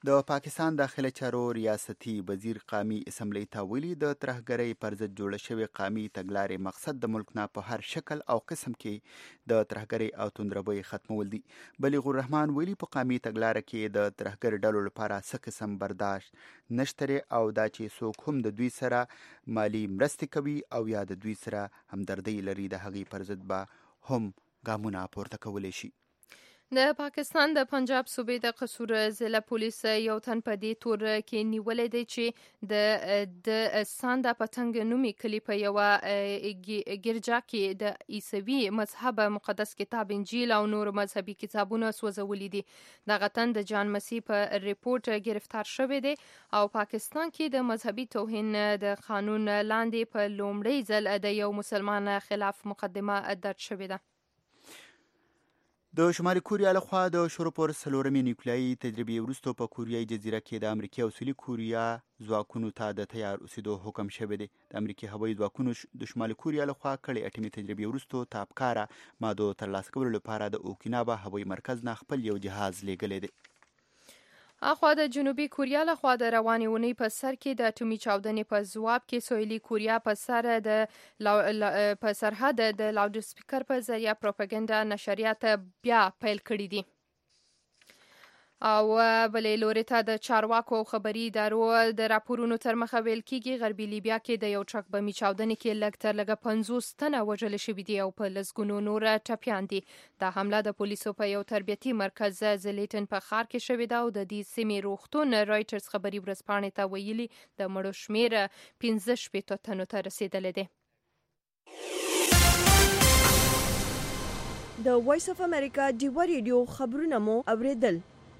د پاکستان داخله چارو ریاستي وزیر قامي اسمبلی ته ویلي د ترهګرۍ پر ضد جوړه شوې قامي تګلارې مقصد د ملک نه په هر شکل او قسم کې د ترهګرۍ او توندروي ختمول دي. بلیغ الرحمن ویلي په قامي تګلاره کې د ترهګر ډلو لپاره څه قسم برداشت نشته او دا چې څوک هم د دوی سره مالی مرستې کوي او یا د دوی سره همدردي لري د هغې پر ضد به هم ګامونه پورته کولی شي. د پاکستان د پنجاب صوبې د قصور ضلع پولیس یو تن په دې تور کې نیولې دی چې د د ساندا پتنګ نومي کلی په یو ګرجا کې د عیسوي مذهب مقدس کتاب انجیل او نور مذهبي کتابونه سوځولي دي. دغه تن د جان مسیح په ریپورت گرفتار شوی دی او پاکستان کې د مذهبي توهین د قانون لاندې په لومړي ځل د یو مسلمان خلاف مقدمه درج شوې ده. د شمالي کوریا لخوا د شروپور څلورمې نیوکلیایي تجربې وروسته په کوریایي جزیره کې د امریکا او سویلي کوریا ځواکونو ته د تیار اوسېدو حکم شوی دی. د امریکا هوایي ځواکونو د شمالي کوریا لخوا کړې اټومي تجربې وروسته تابکاره مادو ترلاسه کولو لپاره د اوکیناوا هوایي مرکز نه خپل یو جهاز لیږلی دی. اخوا د جنوبي کوریا لخوا د روانې اونۍ په سر کې د اټومي چاودنې په ځواب کې سویلي کوریا په سر د په سرحد د لاوډ سپیکر په ذریعه پروپاګاندا نشریات بیا پیل کړي دي. او بلې لوري ته د چارواکو خبري ادارو د راپورونو تر مخه ویل کېږي غربي لیبیا کې د یو ټرک بمي چاودنې کې لږ تر لږه پنځوس تنه وژل شوي دي او په لسګونو نور ټپیان دي. دا حمله د پولیسو په یو تربیتي مرکز زلیټن په ښار کې شوې ده او د دې سیمې روغتون رایټرز خبري ورځپاڼې ته ویلي د مړو شمېر پنځه شپېته تنو ته رسیدلی دی. د وایس اف امریکا ډیوه ریډیو خبرونه مو اوریدل.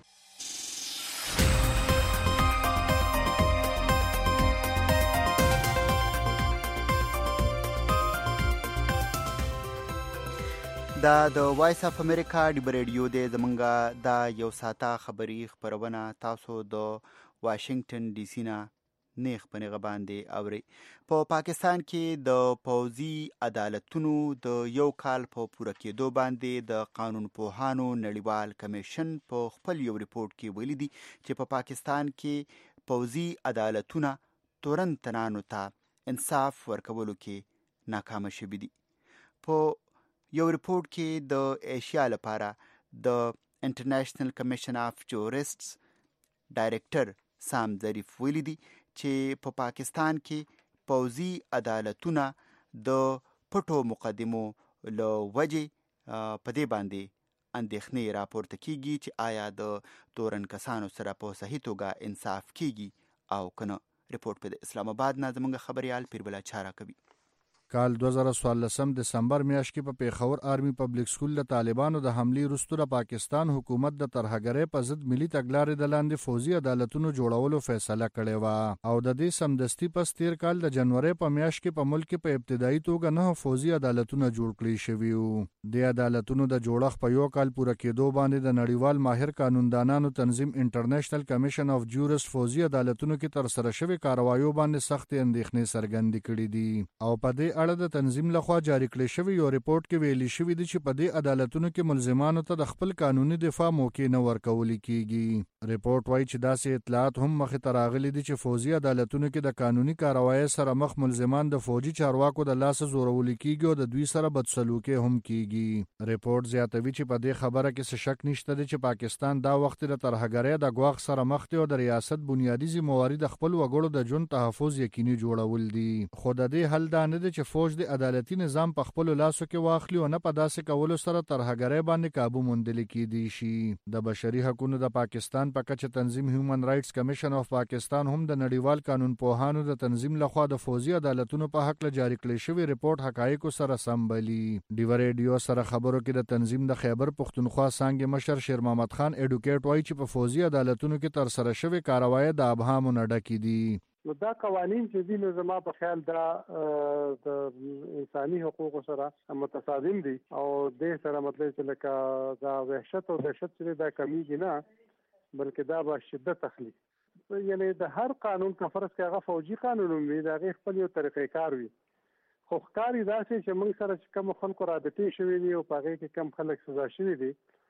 دا د وایس اف امریکا ډیوه ریډیو دی. زمونږ دا یو ساعته خبري خپرونه تاسو د واشنگټن ډي سي نه نیغ په نیغه باندې اوري. په پاکستان کې د پوځي عدالتونو د یو کال په پوره کېدو باندې د قانون پوهانو نړیوال کمیشن په خپل یو ریپورت کې ویلي دي چې په پاکستان کې پوځي عدالتونه تورنتنانو ته انصاف ورکولو کې ناکامه شوي دي. په یو ریپورت کې د ایشیا لپاره د انټرنیشنل کمیشن اف جوریسټس ډایریکټر سام ظریف ویلي دي چې په پا پاکستان کې پوځي عدالتونه د پټو مقدمو له وجې په دې باندې اندېښنې راپورته کیږي چې آیا د تورن کسانو سره په صحیح توګه انصاف کیږي او کنه. ریپورت په اسلام آباد نه زموږ خبريال پیربلا چارا کوي. کال دوه زره څوارلسم دسمبر میاشت کې په پیښور آرمي پبلک سکول د طالبانو د حملې وروسته د پاکستان حکومت د ترهګرۍ په ضد ملي تګلارې د لاندې فوزي عدالتونو جوړولو فیصله کړې وه او د دې سمدستي پس تیر کال د جنوري په میاشت کې په ملک کې په ابتدایي توګه نه فوزي عدالتونه جوړ کړي شوي وو. د عدالتونو د جوړښت په یو کال پوره کېدو باندې د نړیوال ماهر قانوندانانو تنظیم انټرنیشنل کمیشن اف جورس فوزي عدالتونو کې تر سره شوی کاروایو باندې سخت اندېښنې څرګندې کړې دي او په دې اړه د تنظیم لخوا جاری کړی شوی یو ریپورت کې ویلي شوی دی چې په دې عدالتونو کې ملزمانو ته د خپل قانوني دفاع موقع نه ورکول کیږي. ریپورت وایي چې داسې اطلاعات هم مخې ته راغلي دي چې فوزي عدالتونو کې د قانوني کاروایی سره مخ ملزمان د فوجي چارواکو د لاسه زورول کیږي او د دوی سره بدسلوکي هم کیږي. ریپورت زیاتوي چې په دې خبره کې څه شک نشته دی چې پاکستان دا وخت د ترهګرۍ د ګواښ سره مخ دی او د ریاست بنیادی ذمہواری د خپل وګړو د ژوند تحفظ یقیني جوړول دي. خو د دې حل دا نه دی چې فوج د عدالتي نظام په خپل لاسو کې واخلي او نه په داسې کولو سره ترهګرۍ باندې قابو موندل کېدی شي. د بشري حقوقو د پاکستان په کچه تنظیم هیومن رائټس کمیشن اف پاکستان هم د نړیوال قانون پوهانو د تنظیم لخوا د فوزي عدالتونو په حق له جاری کړی شوی ریپورت حقایقو سره سم بلی. ډیوه ریډیو سره خبرو کې د تنظیم د خیبر پختونخوا څانګې مشر شیر محمد خان اډوکیټ وایي چې په فوزي عدالتونو کې تر سره شوی کاروایی د ابهامو نه ډکې دي. نو دا قوانین چې دي نو زما په خیال دا د انساني حقوقو سره متصادم دي او د سره مطلب چې لکه دا وحشت او دهشت چې دا کمیږي نه بلکې دا به شدت اخلي. یعنی د هر قانون کا فرض کې هغه فوجي قانون وي دا غي خپل یو طریقې کار وي خو ښکاري داسې چې موږ سره کوم خلکو رابطې شوي دي او په هغې کې کم خلک سزا شوي دي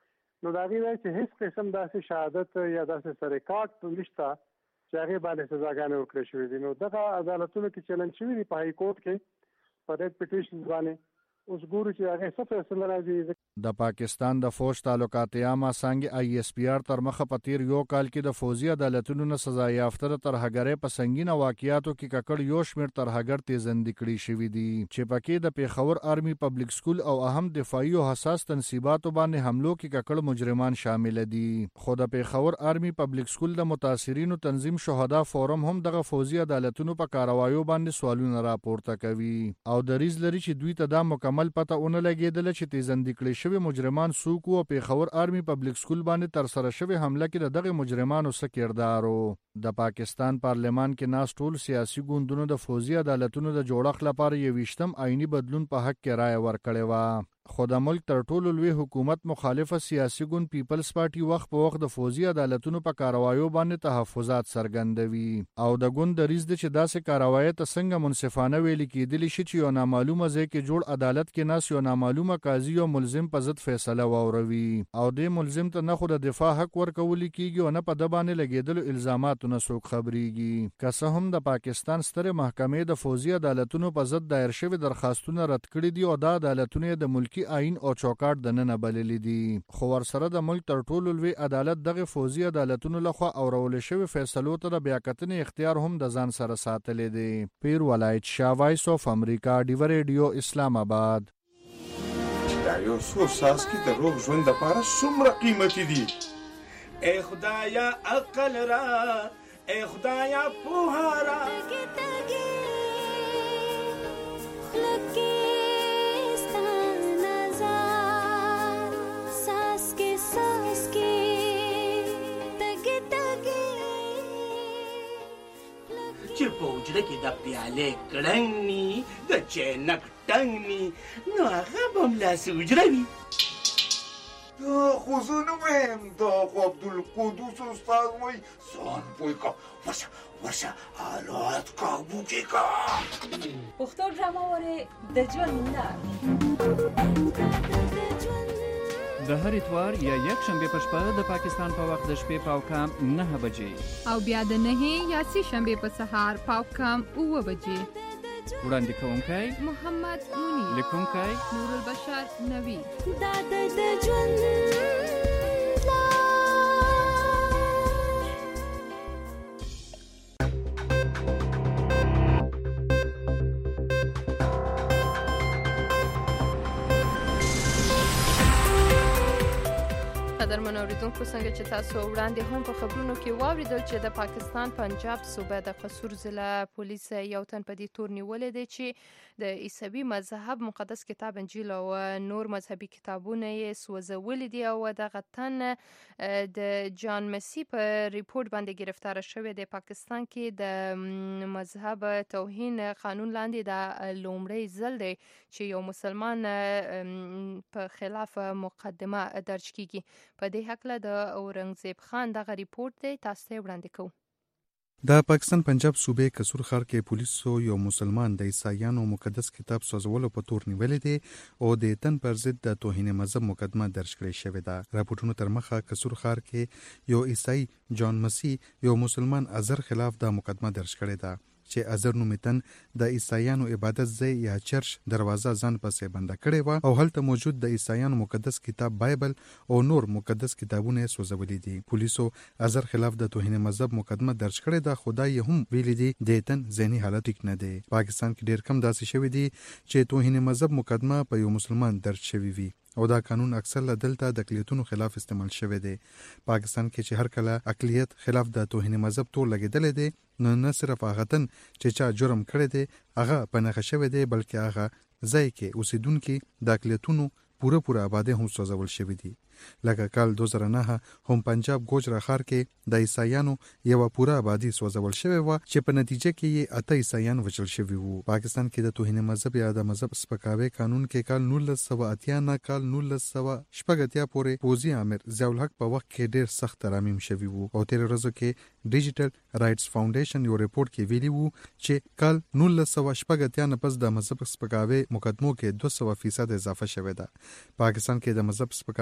نو دا غي چې هیڅ قسم داسې شهادت یا داسې سرکاټ نشته چې هغه باندې سزاګانې ورکړې شوې دي. نو دغه عدالتونو کې چلن شوی دی په های کورټ کې په ریټ پټیشن باندې اوس ګورو چې هغه څه فیصله راځي. د پاکستان د فوج تعلقات عامه څنګه آی ایس پی آر تر مخه په تیر یو کال کې د فوجي عدالتونو نه سزا یافته ترهګرۍ په سنگینه واقعیاتو کې ککړ یو شمېر ترهګر تیزندې کړي شوې دي چې پکې د پیښور آرمي پبلک سکول او اهم دفاعي او حساس تنصیباتو باندې حملو کې ککړ مجرمان شامل دي. خو د پیښور آرمي پبلک سکول د متاثرینو تنظیم شهدا فورم هم دغه فوجي عدالتونو په کاروایو باندې سوالونه راپورته کوي او دریز لري چې دوی ته دا مکمل پته اون لګیدل چې تیزندې کړي شوی مجرمان سوق او پیښور آرمي پبلک سکول باندې تر سره شوی حمله کې دغه مجرمانو څخه کردارو. د پاکستان پارلمان کې ناس ټول سیاسي ګوندونو د فوجي عدالتونو د جوړښت لپاره یو ویشتم آئینی بدلون په حق کې رائے ورکړې و. خو د ملک تر ټولو لوی حکومت مخالفه سیاسي ګوند پیپلز پارټي وخت په وخت د فوجي عدالتونو په کاروایو باندې تحفظات څرګندوي او د ګوند دریز د چې داسې کاروایي ته څنګه منصفانه ویل کېدلی شي چې یو نامعلومه ځای کې جوړ عدالت کې ناس یو نامعلومه قاضي او ملزم په ضد فیصله واوروي او د ملزم ته نه خو د دفاع حق ورکول کیږي او نه په د باندې لګیدل الزامات نه څوک خبريږي. که څه هم د پاکستان ستره محکمې د فوجي عدالتونو په ضد دایر شوی درخواستونه رد کړي دي او د عدالتونو د ملکی آئین او چوکاټ د نن بللې دي. خو ورسره د ملک تر ټولو لوی عدالت دغه فوجي عدالتونو لخوا اورول شوی فیصلو ته د بیاکتنې اختیار هم د ځان سره ساتلې دي. پیر ولایت شاه وایس اف امریکا ډیو ریډیو اسلام آباد. دا یو څو ساس کې د روغ ژوند لپاره څومره قیمتي دي. ای خدایا عقل را ای خدایا پوها را چې په وجره کې د پیالې کړنګ ني د چینک ټنګ ني نو هغه به ملاسې وجره وي. دا خو زه نه وایم دا خو عبدالقدوس استاد وایي ځان پوه کړه ورشه ورشه حالات کابو کې کړه. پښتو ډرامه وارې د ژوند لار د هر اتوار یا یک شنبه په شپه د پاکستان په وخت د شپې پاو کام نه بجې او بیا د نه یا سی شنبه په سهار پاو کام اوه بجې. وړاندې کوونکی محمد مونی، لیکونکی نور البشر نوی. دا د ژوند قدرمن اوریدونکو څنګه چې تاسو وړاندې هم په خبرونو کې واوریدل چې د پاکستان پنجاب صوبه د قصور ضلع پولیس یو تن په دې تور نیولې دی چې د عیسوي مذهب مقدس کتاب انجیل او نور مذهبي کتابونه یې سوځولي دي او دغه تن د جان مسی په ریپورت باندې گرفتار شوی دی. پاکستان کې د مذهب توهین قانون لاندې د لومړی ځل دی چې یو مسلمان په خلاف مقدمه درج کیږي. په دې حق له د اورنګزیب خان دغه ریپورت دی تاسو ته وړاندې کوو. د پاکستان پنجاب صوبې قصور ښار کې پولیسو یو مسلمان د عیسایانو مقدس کتاب سوځولو په تور نیولې دي او د تن پر ضد د توهین مذهب مقدمه درج کړې شوې ده. راپورټونو تر مخه قصور ښار کې یو عیسائی جان مسی یو مسلمان ازر خلاف د مقدمه درج کړې ده چې ازر نومیتن د عیسایانو عبادت ځای یا چرچ دروازه ځان پسې بنده کړې و او هلته موجود د عیسایانو مقدس کتاب بایبل او نور مقدس کتابونه سوځولي دي. پولیسو ازر خلاف د توهین مذهب مقدمه درج کړې ده. خدای هم ویلي دي د تن ذهني حالت ټیک نه دی. پاکستان کې ډیر کم داسې شوی دي چې توهین مذهب مقدمه په یو مسلمان درج شوی وي او دا قانون اکثر له دلته د اقلیتونو خلاف استعمال شوی دی. پاکستان کې چې هر کله اقلیت خلاف د توهین مذهب تور لګیدل دي نو نه صرف هغه تن چې چا جرم کړی دی هغه په نښه شوی دی بلکې هغه ځای کې اوسیدونکي د اقلیتونو پوره پوره آبادی هم سوځول شوی دي. لکه کال دو زره نه هم پنجاب ګوجرا ښار کې د عیسایانو یو پوره آبادی سوځول شوی و چې په نتیجه کې یې اته عیسایان وژل شوي وو. پاکستان کې د توهین مذهب یا د مذهب سپکاوي قانون کې کال نولس سوه اتیا نه کال نولس سوه شپږ اتیا پورې پوځي امر ضیاء الحق په وخت کې ډیر سخت ترامیم شوي وو او تیر ورځو کې ډیجیټل رائټس فاونډیشن یو ریپورت کې ویلي وو چې کال نولس سوه شپږ اتیا نه پس د مذهب سپکاوي مقدمو کې دوه سوه فیصد اضافه شوې ده. پاکستان کې د مذهب سپکاوي قانون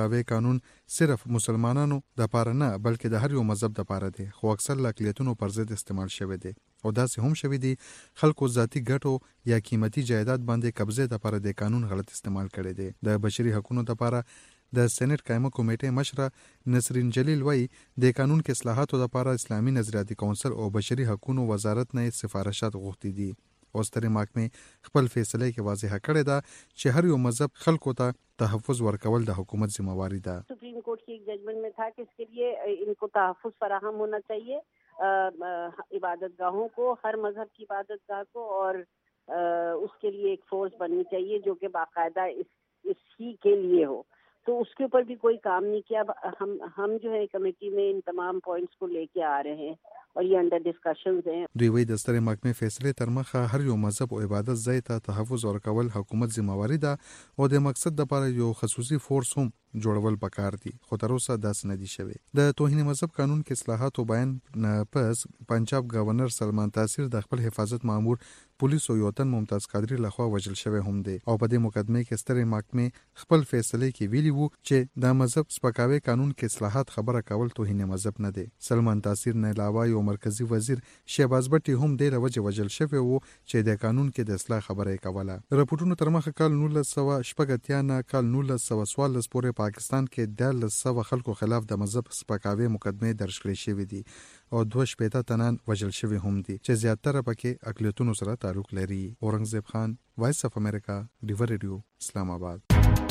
قانون صرف مسلمانانو د پاره نه بلکې د هر یو مذهب د پاره دی، خو اکثر له اقلیتونو پر ضد استعمال شوی دی او داسې هم شوی دی خلکو ذاتی ګټو یا قیمتي جایداد باندې قبضه د پاره د قانون غلط استعمال کړي دی. د بشري حقوقو د پاره د سېنات قائمه کمیټې مشره نسرین جلیل وایي د قانون کې اصلاحاتو لپاره اسلامي نظریاتي کونسل او بشري حقوقو وزارت نه سفارشات غوښتي دي. او سترې محکمې خپل فیصله کې واضحه کړې ده چې هر یو مذهب خلکو ته تحفظ ورکول د حکومت ذمہواری ده. سپریم کورٹ کی ایک ججمنٹ میں تھا کہ اس کے لیے ان کو تحفظ فراہم ہونا چاہیے عبادت گاہوں کو، ہر مذہب کی عبادت گاہ کو، اور اس کے لیے ایک فورس بننی چاہیے جو کہ باقاعدہ اس اس ہی کے لیے ہو. تو اس کے اوپر بھی کوئی کام نہیں کیا. ہم ہم جو ہے کمیٹی میں ان تمام پوائنٹس کو لے کے آ رہے ہیں اور یہ انڈر ډسکشنز ہیں. دوی وایي د سترې محکمې فیصلې تر مخه هر یو مذهب او عبادت ځای ته تحفظ ورکول حکومت ذمہواری ده او د مقصد لپاره یو خصوصي فورس هم جوړول پکار دي، خو تر اوسه داسې نه دي شوی. د توهین مذهب قانون کې اصلاحات او بیان پس پنجاب گورنر سلمان تاثیر د خپل حفاظت مامور پولیسو یو تن ممتاز قادری لخوا وژل شوی هم دی او په دې مقدمه کې سترې محکمې خپل فیصله کې ویلي وو چې د مذهب سپکاوي قانون کې اصلاحات خبره کول توهین مذهب نه دی. سلمان تاثیر نه علاوه یو مرکزی وزیر شهباز بټي هم ډېر وجه وژل شوی وو چې د قانون کې د اصلاح خبره کوله. رپورټونو تر مخه کال نولس سوه شپږ اتیا نه کال نولس سوه څوارلس پورې پاکستان کې دیارلس سوه خلکو خلاف د مذهب سپکاوي مقدمې درج کړې شوې دي او دوه شپېته تنان وژل شوي هم دي چې زیاتره پکې اقلیتونو سره تعلق لري. اورنګزیب خان، وایس اف امریکا، ډیور ریډیو، اسلام آباد.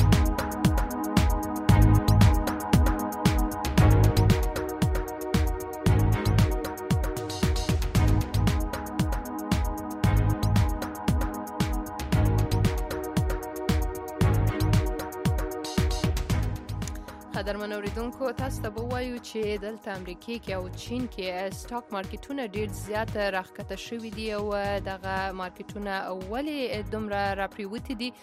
قدرمن اوریدونکو، تاسو ته به وایو چې دلته امریکا کې او چین کې سټاک مارکیټونه ډېر زیات راښکته شوي دي او دغه مارکیټونه ولې دومره راپریوتي دي.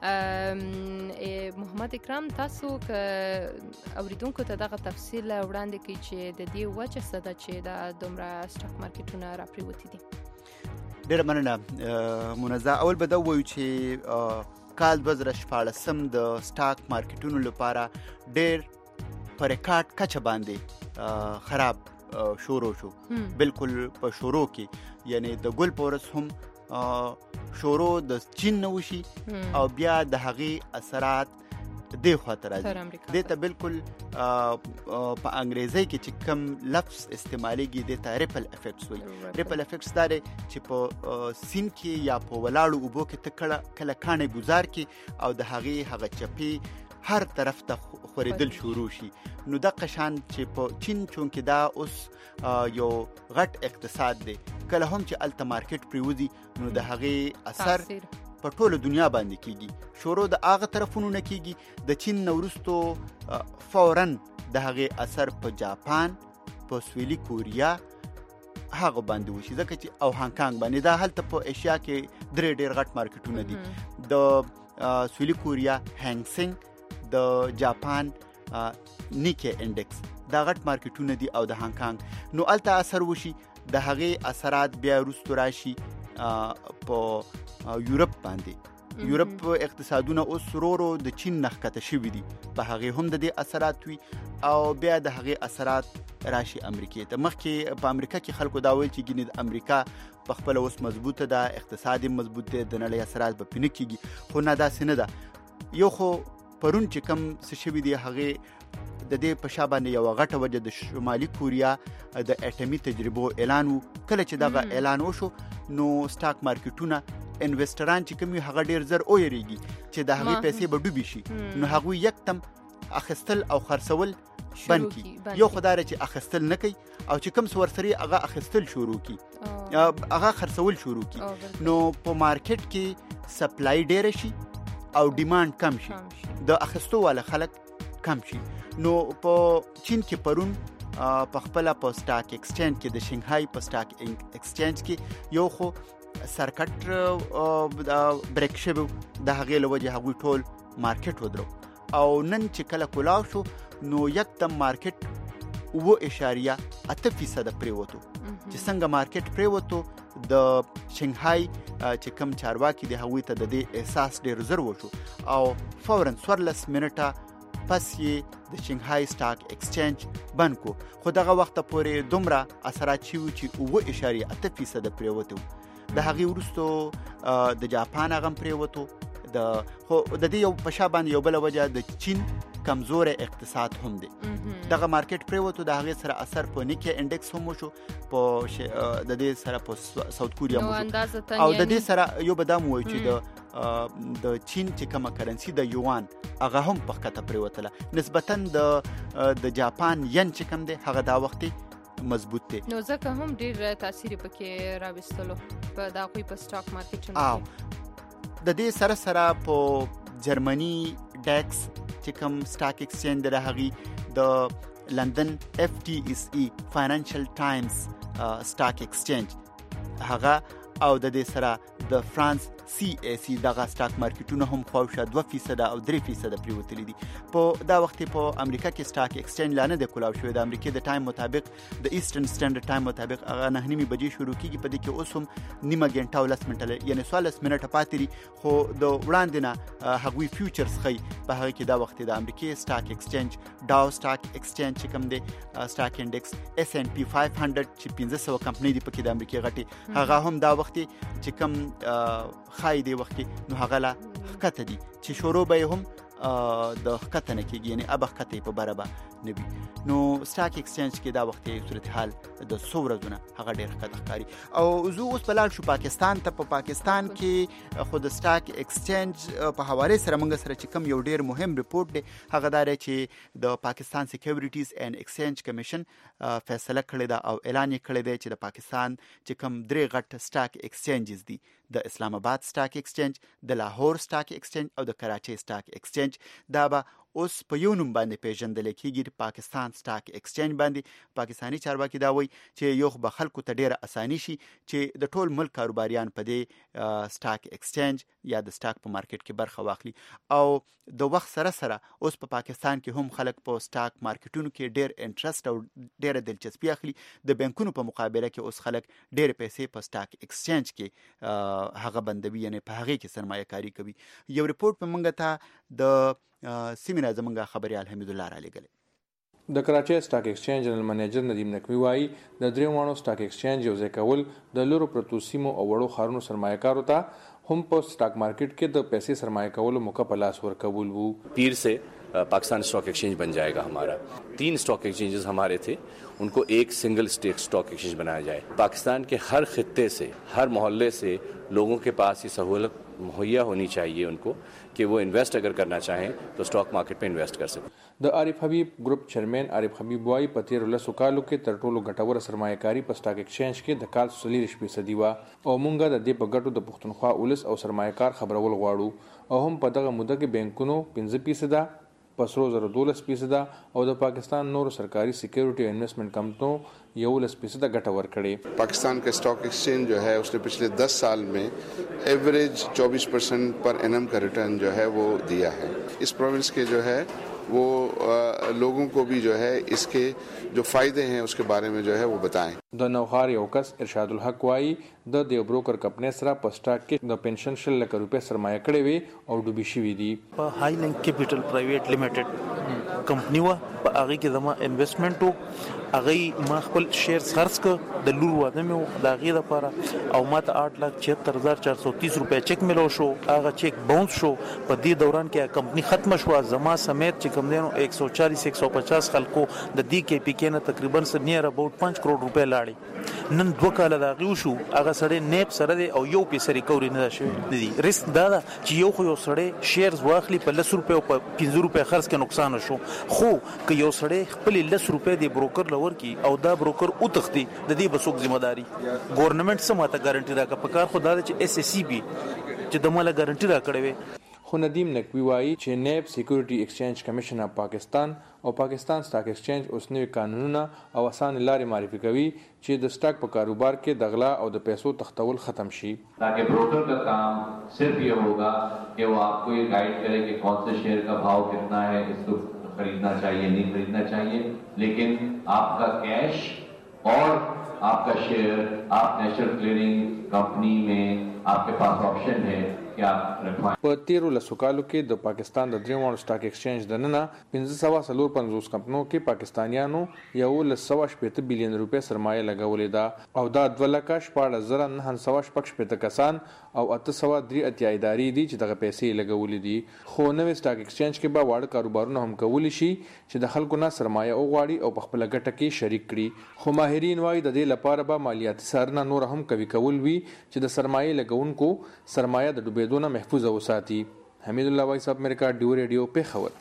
محمد اکرام، تاسو که اوریدونکو ته دغه تفصیل وړاندې کړئ چې د دې وجه څه ده چې د دومره سټاک مارکیټونه راپریوتي دي. ډېره مننه منزه. اول به دا وایو چې کال دوه زره شپاړسم د سټاک مارکیټونو لپاره ډېر په ریکارډ کچه باندې خراب شروع شو. بالکل په شروع کې یعنی د ګل په ورځ هم شروع د چین نه وشي او بیا د هغې اثرات دې خواته راځي. دې ته بالکل په انګریزي کې چې کوم لفظ استعمالیږي دې ته ریپل افیکټس وایي. ریپل افیکټس دا دی چې په سین کې یا په ولاړو اوبو کې ته کله کاڼی ګزار کې او د هغې هغه چپې هر طرف ته خورېدل شروع شي. نو دغه شان چې په چین چونکې دا اوس یو غټ اقتصاد دی، کله هم چې هلته مارکیټ پرېوځي نو د هغې اثر په ټوله دنیا باندې کیږي. شروع د هغه طرفونو نه کیږي، د چین نه وروستو فوراً د هغې اثر په جاپان، په سویلي کوریا هغه باندې وشي، ځکه چې او هانګ باندې دا هلته په ایشیا کې درې ډېر غټ مارکیټونه دي. د سویلي کوریا هانګ سنګ، د جاپان نیکې انډکس، دا غټ مارکیټونه دي او د هانګ. نو هلته اثر وشي، د هغې اثرات بیا وروستو راشي په یورپ باندې. یورپ اقتصادونه اوس ورو د چین نه ښکته شوي دي، په هغې هم د دې اثرات وي او بیا د هغې اثرات راشي امریکې ته. مخکې په امریکا کې خلکو دا ویل چې ګینې د امریکا په خپله اوس مضبوطه ده، اقتصاد یې مضبوط دی، د نړۍ اثرات به پرې نه کېږي، خو نه داسې نه ده. یو خو پرون چې کم څه شوي دي هغې د دې په شا باندې یوه غټه وجه د شمالي کوریا د اټمي تجربو اعلان و. کله چې دغه اعلان وشو نو سټاک مارکیټونه انویسټران چې کوم هغه ډیر زر او یریږي چې د هغې پیسې به ډوبې شي، نو هغوی یکدم اخیستل او خرڅول بند کړي. یو خو دا دی چې اخیستل نه کوي او چې کوم څه ورسره هغه اخیستل شروع کړي، هغه خرڅول شروع کړي. نو په مارکیټ کې سپلای ډیره شي او ډیمانډ کم شي، د اخیستو والا خلک کم شي. نو په چین کې پرون په خپله په سټاک ایکسچینج کې د شنګهای په سټاک ایکسچینج کې یو خو سرکټ بریک شوی، د هغې له وجې هغوی ټول مارکیټ ودرو او نن چې کله کلاو شو نو یکدم مارکیټ اوه اشاریه اته فیصده پرېوتو. چې څنګه مارکیټ پرېوتو د شنګهای چې کوم چارواکي دي هغوی ته د دې احساس ډېر زر وشو او فوراً څوارلس منټه پس یې د شنغهای سټاک ایکسچینج بند کو. خو دغه وخت پورې دومره اثرات شوي چې اووه اعشاریه اته فیصده پرېوتو. د هغې وروسته د جاپان هغه پرېوتو. د خو د دې یو په شا باندې یو بله وجه د چین کمزوری اقتصاد هم دی. دغه مارکیټ پرېوتو. د هغې سره اثر په نیکي انډکس هم وشو، په د دې سره په ساوت کوریا هم وشو، او د دې سره یو به دا مو وایو چې د د چین چې کومه کرنسي د یوان هغه هم په ښکته پرېوتله. نسبتاً د د جاپان ین چې کوم دی هغه دا وخت مضبوط دی. نو ځکه هم ډېر تاثیر پکې راوستلو په د هغوی په سټاک مارکیټ. او د دې سره سره په جرمني ډیکس چې کوم سټاک ایکسچینج د هغې د لندن اف ټي اس ای فاینانشل ټایمز سټاک ایکسچینج هغه، او د دې سره د فرانس سی ای سی دغه سټاک مارکیټونه هم خواوشا دوه فیصده او درې فیصده پرېوتلي دي. په دا وخت په امریکا کې سټاک ایکسچینج لا نه دی کولاو شوی. د امریکې د ټایم مطابق د ایسټرن سټینډرډ ټایم مطابق هغه نهه نیمې بجې شروع کېږي. په دې کې اوس هم نیمه ګنټه او لس منټه یعنې څوارلس منټه پاتې دي. خو د وړاندې نه هغوی فیوچرز ښیي. په هغه کې دا وخت د امریکې سټاک ایکسچینج، ډاو سټاک ایکسچینج چې کوم دی، سټاک انډکس، ایس این پی فایو هنډرډ چې پنځه سوه کمپنۍ دي پکې د امریکې غټې، هغه هم دا وخت چې کوم خای دی وخت نو هغه لا ښکته دي چې شروع به هم د ښکته نه کېږي، یعنې ابه ښکته په بره به نه وي. نو سټاک ایکسچینج کې دا وخت صورتحال د څو ورځو نه هغه ډېر ښکته ښکاري. او زه اوس به لاړ شو پاکستان ته. په پاکستان کې خو د سټاک ایکسچینج په حوالې سره موږ سره چې کوم یو ډېر مهم رپورټ دی هغه دا دی چې د پاکستان سیکیورټیز اینډ ایکسچینج کمیشن فیصله کړې ده او اعلان یې کړی دی چې د پاکستان چې کوم درې غټ سټاک ایکسچینجز دي، د اسلام آباد سټاک ایکسچینج، د لاهور سټاک ایکسچینج او د کراچۍ سټاک ایکسچینج، دا به اوس په یو نوم باندې پیژندل کېږي، پاکستان سټاک ایکسچینج باندې. پاکستاني چارواکي دا وایي چې یو به خلکو ته ډېره اساني شي چې د ټول ملک کاروباریان په دې سټاک ایکسچینج یا د سټاک په مارکیټ کې برخه واخلي. او د وخت سره سره اوس په پاکستان کې هم خلک په سټاک مارکیټونو کې ډېر انټرست او ډېره دلچسپي اخلي. د بانکونو په مقابله کې اوس خلک ډېرې پیسې په سټاک ایکسچینج کې هغه بندوي، یعنې په هغې کې سرمایه کاري کوي. یو رپورټ په موږ ته د سیمینه زمونږ خبریال حمید الله را لېږلی. د کراچۍ سټاک ایکسچینج جنرال منیجر ندیم نقوي وایي د درې واړو سټاک ایکسچینج یو ځای کول د لرو پرتو سیمو او وړو ښارونو سرمایه‌کارو ته هم په سټاک مارکیټ کې د پیسې سرمایه کولو موقع په لاس ورکول وو. پیر سے पाकिस्तान स्टॉक एक्सचेंज बन जाएगा हमारा. तीन स्टॉक एक्सचेंजेस हमारे थे, उनको एक सिंगल स्टेक स्टॉक एक्सचेंज बनाया जाए. पाकिस्तान के हर खित्ते से, हर मोहल्ले से लोगों के पास ये सहूलत मुहैया होनी चाहिए उनको कि वो इन्वेस्ट अगर करना चाहें तो स्टॉक मार्केट में इन्वेस्ट कर सकें. د عارف حبیب گروپ چیرمن عارف حبیب وايي په تیر لسو کالو کې تر ټولو ګټوره سرمایه‌کاري په سټاک ایکسچینج کې د کال څلور فیصدي وه او مونږ د دې په ګټو د پښتونخوا ولس او سرمایه‌کار خبرول غواړو او هم په دغه موده کې بانکونو پنځه فیصده په سرو زرو دولس فیصده او د پاکستان نور سرکاری سیکیورٹی انویسٹمنٹ کمپنیوں یولس فیصد گٹا ورکڑے. پاکستان کا اسٹاک ایکسچینج جو ہے اس نے پچھلے دس سال میں ایوریج چوبیس پرسنٹ پر اینم کا ریٹرن جو ہے وہ دیا ہے. اس پروونس کے جو ہے وہ لوگوں کو بھی جو ہے اس کے جو فائدے ہیں اس کے بارے میں جو ہے وہ بتائیں. د نوخار یو کس ارشاد الحق وايي د دیو بروکر کمپنی سره په سٹاک کې د پنشن شل لک روپے سرمایه کړې وي او ډوبې شوې دي. په هاي لینک کیپټل پرایویټ لیمیټډ کمپنی وا په هغه کې زما انویسټمنټ او هغه ما خپل شیرز خرڅ ک د لور واده مې د هغه لپاره او ماته آठ لاکھ چھہتر ہزار چار سو تیس روپے چیک ملو شو. هغه چیک باونس شو. په دې دوران کې کمپنی ختم شو. زما سمیت چې کوم دینو ایک سو چالیس ایک سو پچاس خلکو د دې کې پی کې نه تقریبا سر نیر اباوت پانچ کروڑ روپے لاړي. نن دوه کاله دا غو شو. هغه سړی نیپ سره دی او یو پیسې ریکوري نه شوی دی. ریسک دا ده چې یو خو یو سړی شیرز واخلي په لس روپے او په پنځه روپے خرڅ کې نقصان شو. خو که یو سړی خپل لس روپے دی بروکر لور کی او دا بروکر او تختی د دې بسوک ذمہ داری ګورنمنت سماته ګارانټي راکا پکار خو دا چې اس سی بي چې د مال ګارانټي راکړي وي. خو ندیم نقوی وایي چې نیب سیکیورټي ایکسچینج کمیشن اف پاکستان او پاکستان سٹاک ایکسچینج اوس نوي قانونونه او آسان لارې معرفي کوي چې د سٹاک په کاروبار کې د غلا او د پیسو تختول ختم شي. تاکہ بروکر کا کام صرف یہ ہوگا کہ وہ آپ کو یہ گائیڈ کرے کہ کون سے شیئر کا بھاؤ کتنا ہے, اس کو خریدنا چاہیے نہیں خریدنا چاہیے, لیکن آپ کا کیش اور آپ کا شیئر آپ نیشنل کلیئرنگ کمپنی میں آپ کے پاس آپشن ہے कि आप रखवाएं। په تیرو لسو کالو کې د پاکستان د درېواړو سټاک ایکسچینج دننه پنځه سوه څلور پنځوس کمپنیو کې پاکستانیانو یولس سوه شپېته بیلیون روپۍ سرمایه لګولې ده او دا دوه لکه شپاړس زره نهه سوه شپږ شپېته کسان او اته سوه درې اتیا ادارې دي چې دغه پیسې لګولې دي. خو نوې سټاک ایکسچینج کې به واړه کاروبارونه هم کولی شي چې د خلکو نه سرمایه وغواړي او په خپله ګټه کې شریک کړي. خو ماهرین وایي د دې لپاره به مالیاتي څارنه نور هم قوي کول وي چې د سرمایې لګونکو سرمایه د ډوبېدو نه محفوظه وساتي. حمید الله وایس اپ امریکا ډیو ریډیو پیښور.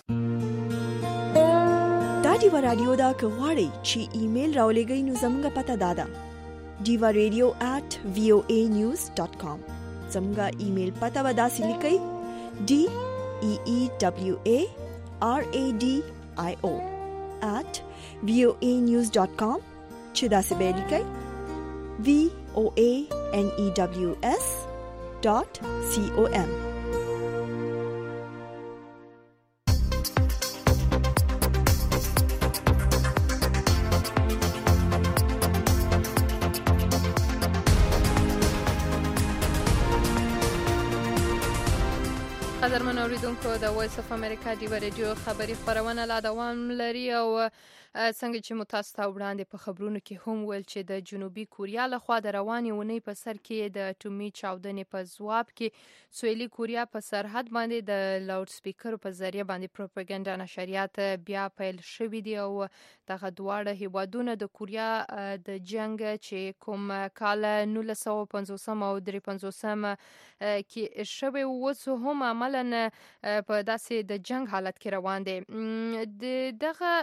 دا ډیو رادیو دا کغواړي چې ایمیل راولېږئ نو زموږ پته دادا ډیو ریډیو at voa news dot com. زموږ ایمیل پته ودا سې لیکئ d e e w a r a d i o at voa news dot com چې دا سې به لیکئ v o a n e w s dot com. قدرمن اوریدونکو د وایس اف امریکا ډیو ریډیو خبری خبرونه لا دوام لري او څنګه چې متاسف وړاندې په خبرونو کې هم ویل چې د جنوبي کوریا لخوا د رواني ونې په سر کې د اټومي چاودنې په ځواب کې سویلي کوریا په سرحد باندې د لاوډ سپیکر په ذریعہ باندې پروپاګاندا نشریات بیا پیل شوې دي او دغه دواړه هیوادونه د کوریا د جنگ چې کوم کال نولس سوه پنځوسم او درې پنځوسم کې شوی وڅو هم عملاً په داسې د جنگ حالت کې روان دي. د دغه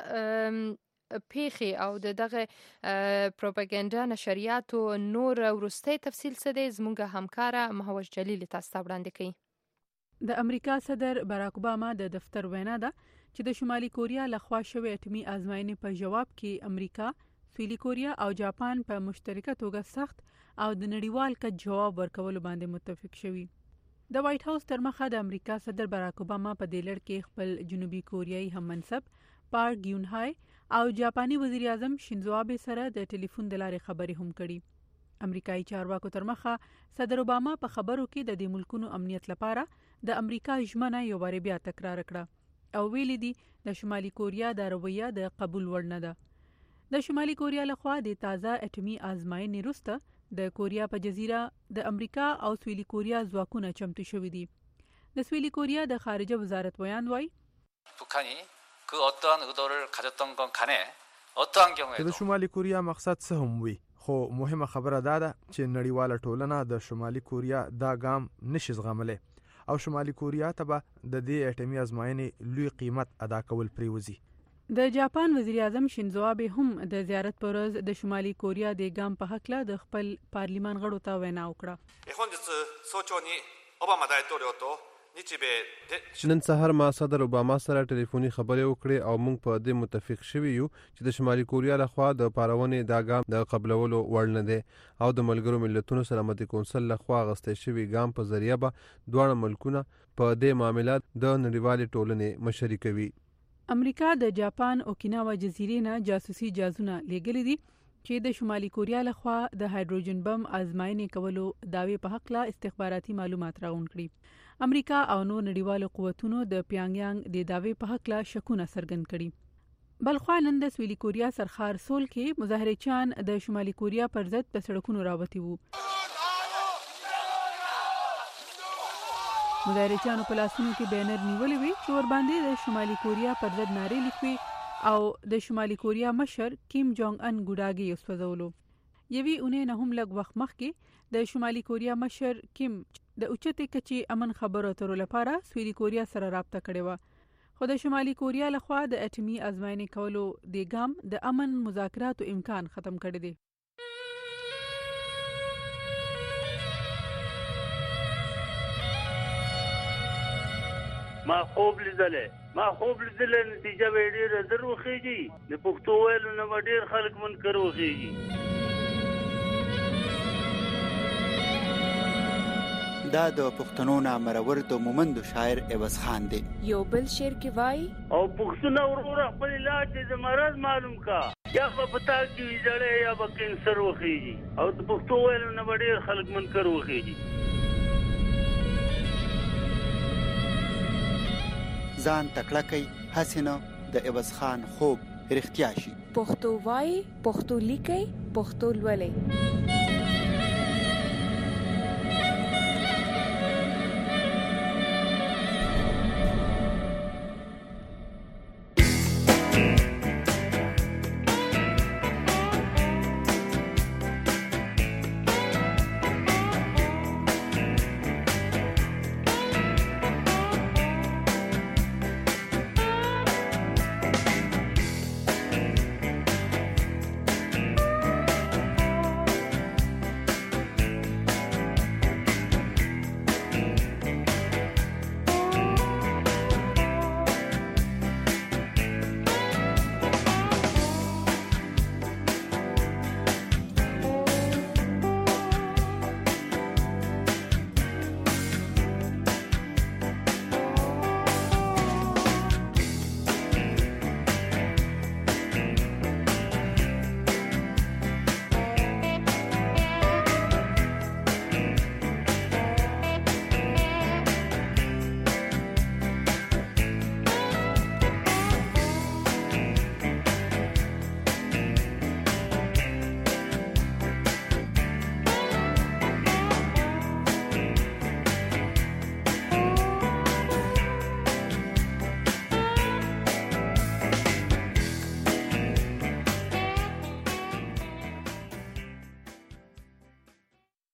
پیخي او د دغه پروپاګاندا نشریاتو نور ورسته تفصیل څه دی زموږ همکاره مهوش جلیل تاسو ته وړاندې کوي. د امریکا صدر باراک اوباما د دفتر وینا ده چې د شمالي کوریا لخوا شوی اټومي ازموینې په جواب کې امریکا، سویلي کوریا او جاپان په مشترکه توګه سخت او د نړیوال کچ جواب ورکولو باندې متفق شوي. د وایټ هاوس تر مخه د امریکا صدر باراک اوباما په دې لړ کې خپل جنوبي کوریایي هم منصب پارک ګیون هاي او جاپاني وزیر اعظم شینزو آبه سره د ټلیفون د لارې خبرې هم کړي. امریکایي چارواکو تر مخه صدر اوباما په خبرو کې د دې ملکونو امنیت لپاره د امریکا ژمنه یو بار بیا تکرار کړه او ویلي دي د شمالي کوریا د رویه د قبول وړ نه ده. د شمالي کوریا لخوا د تازه اټومي ازموینې وروسته د کوریا په جزیره د امریکا او سویلي کوریا ځواکونه چمتو شوي دي. د سویلي کوریا د خارجه وزارت بیان وایي 북한이 그 어떠한 의도를 가졌던 건 간에 어떠한 경우에도 د شمالي کوریا مقصد څه هم وي خو مهمه خبره ده چې نړیواله ټولنه د شمالي کوریا دا ګام نشي زغملی او شمالي کوریا ته به د دې اټومي ازموینې لوی قیمت ادا کول پریوزي. د جاپان وزیر اعظم شینزو آبه هم د زیارت پر ورځ د شمالي کوریا د ګام په حق له د خپل پارلیمان غړو ته وینا وکړه. 本日早朝にオバマ大統領と نن سهار ما صدر اوباما سره ټلیفوني خبرې وکړې او موږ په دې متفق شوي یو چې د شمالي کوریا لخوا د پارونې دا ګام د قبلولو وړ نه دی او د ملګرو ملتونو سلامتي کونسل لخوا غستې شوي ګام په ذریعہ به دواړه ملکونه په دې معاملات د نړیوالې ټولنې مشري کوي. امریکا د جاپان اوکیناوا جزیرې نه جاسوسي جازونه لیږلي دي چې د شمالي کوریا لخوا د هایدروجن بم ازموینې کولو داوی په حق له استخباراتي معلومات راغونډ کړي. امریکا او نور نړیوالو قوتونو د پیانګیانګ د داوی په حق له شکونه څرګند کړي. بلخوا نن د سویلي کوریا سرخار سول کې مظاهرچیان د شمالي کوریا پر ضد په سړکونو راوتي وو. مظاهرچیانو په لاسونو کې بینر نیولې وي چې ور باندې د شمالي کوریا پر ضد نارې لیکوي او د شمالي کوریا مشر کیم جونګ ان ګوډاګي وسوځولو. یوي اونې نه هم لږ وخت مخکې د شمالي کوریا مشر کیم د اوچتې کچې امن خبرو اترو لپاره سویلي کوریا سره رابطه کړې وه خو د شمالي کوریا لخوا د اټومي ازموینې کولو د ګام د امن مذاکراتو امکان ختم کړی دی. ما خوب لیدلې ما خوب لیدلې نتیجه به ډېره زر وخیږي د پښتو ویلو نه به ډېر خلک منکر وخیږي. دا د پښتنو نامرور د مومند شاعر عوض خان دی. یو بل شعر کې وای او پښتون ورور خپل علاج د مرض معلوم کا یا په پتا کې ویځړې یا په کینسر وخیږي او د پښتو ویلو نه ډېر خلک منکر وخیږي. ځان تکړه کړئ هسې نه د عوض خان خوب رښتیا شي. پښتو وایي، پښتو لیکئ، پښتو لولئ.